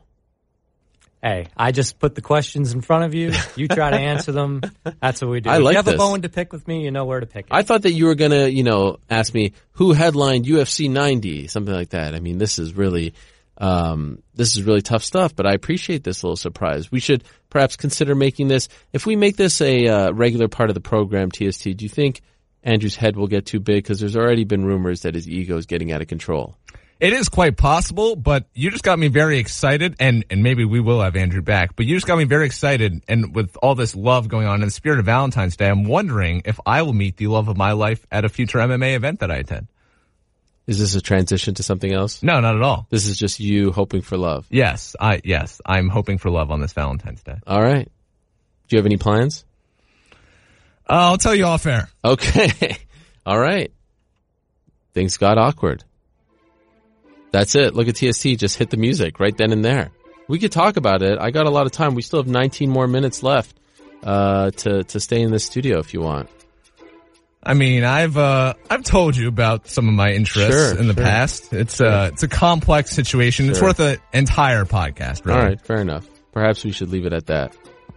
hey, I just put the questions in front of you. You try to answer them. That's what we do. I if like you have this. a bone to pick with me, you know where to pick it. I thought that you were going to, you know, ask me who headlined U F C ninety, something like that. I mean, this is really, um, this is really tough stuff, but I appreciate this little surprise. We should perhaps consider making this, if we make this a uh, regular part of the program, T S T, do you think Andrew's head will get too big? Because there's already been rumors that his ego is getting out of control. It is quite possible, but you just got me very excited, and, and maybe we will have Andrew back, but you just got me very excited, and with all this love going on in the spirit of Valentine's Day, I'm wondering if I will meet the love of my life at a future M M A event that I attend. Is this a transition to something else? No, not at all. This is just you hoping for love. Yes, I yes, I'm hoping for love on this Valentine's Day. All right. Do you have any plans? Uh, I'll tell you off air. Okay. All right. Things got awkward. That's it. Look at T S T. Just hit the music right then and there. We could talk about it. I got a lot of time. We still have nineteen more minutes left uh, to to stay in this studio if you want. I mean, I've uh, I've told you about some of my interests Sure, in the sure. past. It's Sure. uh, it's a complex situation. It's Sure. worth an entire podcast. Really. All right. Fair enough. Perhaps we should leave it at that.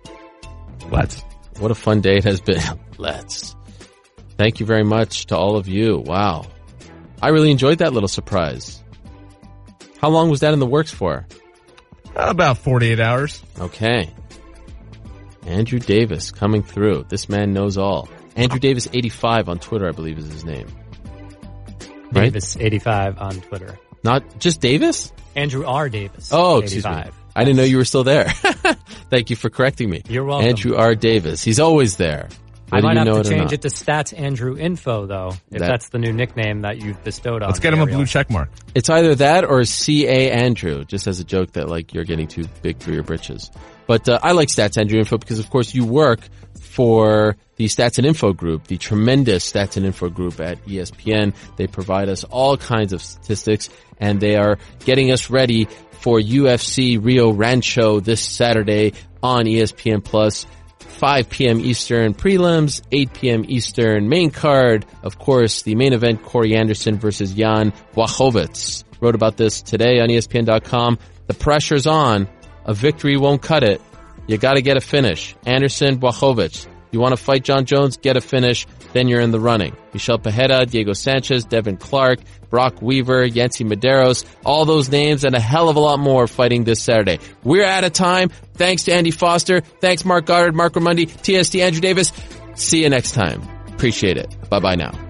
Let's. What a fun day it has been. Let's. Thank you very much to all of you. Wow. I really enjoyed that little surprise. How long was that in the works for? About forty-eight hours. Okay. Andrew Davis coming through. This man knows all. Andrew Davis eighty-five on Twitter, I believe is his name. Right? Davis eighty-five on Twitter. Not just Davis? Andrew R. Davis. Oh, excuse eighty-five. me. I didn't know you were still there. Thank you for correcting me. You're welcome. Andrew R. Davis. He's always there. I might have to it change it to Stats Andrew Info, though, if That- that's the new nickname that you've bestowed on Let's get him a Ariel. blue check mark. It's either that or C A Andrew, just as a joke that like you're getting too big for your britches. But uh, I like Stats Andrew Info because, of course, you work for the Stats and Info group, the tremendous Stats and Info group at E S P N. They provide us all kinds of statistics, and they are getting us ready for U F C Rio Rancho this Saturday on E S P N Plus. five p.m. Eastern prelims, eight p.m. Eastern main card. Of course, the main event, Corey Anderson versus Jan Blachowicz. Wrote about this today on E S P N dot com. The pressure's on. A victory won't cut it. You gotta get a finish. Anderson, Blachowicz. You want to fight John Jones? Get a finish. Then you're in the running. Michel Pereira, Diego Sanchez, Devin Clark, Brock Weaver, Yancy Medeiros, all those names and a hell of a lot more fighting this Saturday. We're out of time. Thanks to Andy Foster. Thanks Mark Goddard, Mark Ramundi, T S T Andrew Davis. See you next time. Appreciate it. Bye bye now.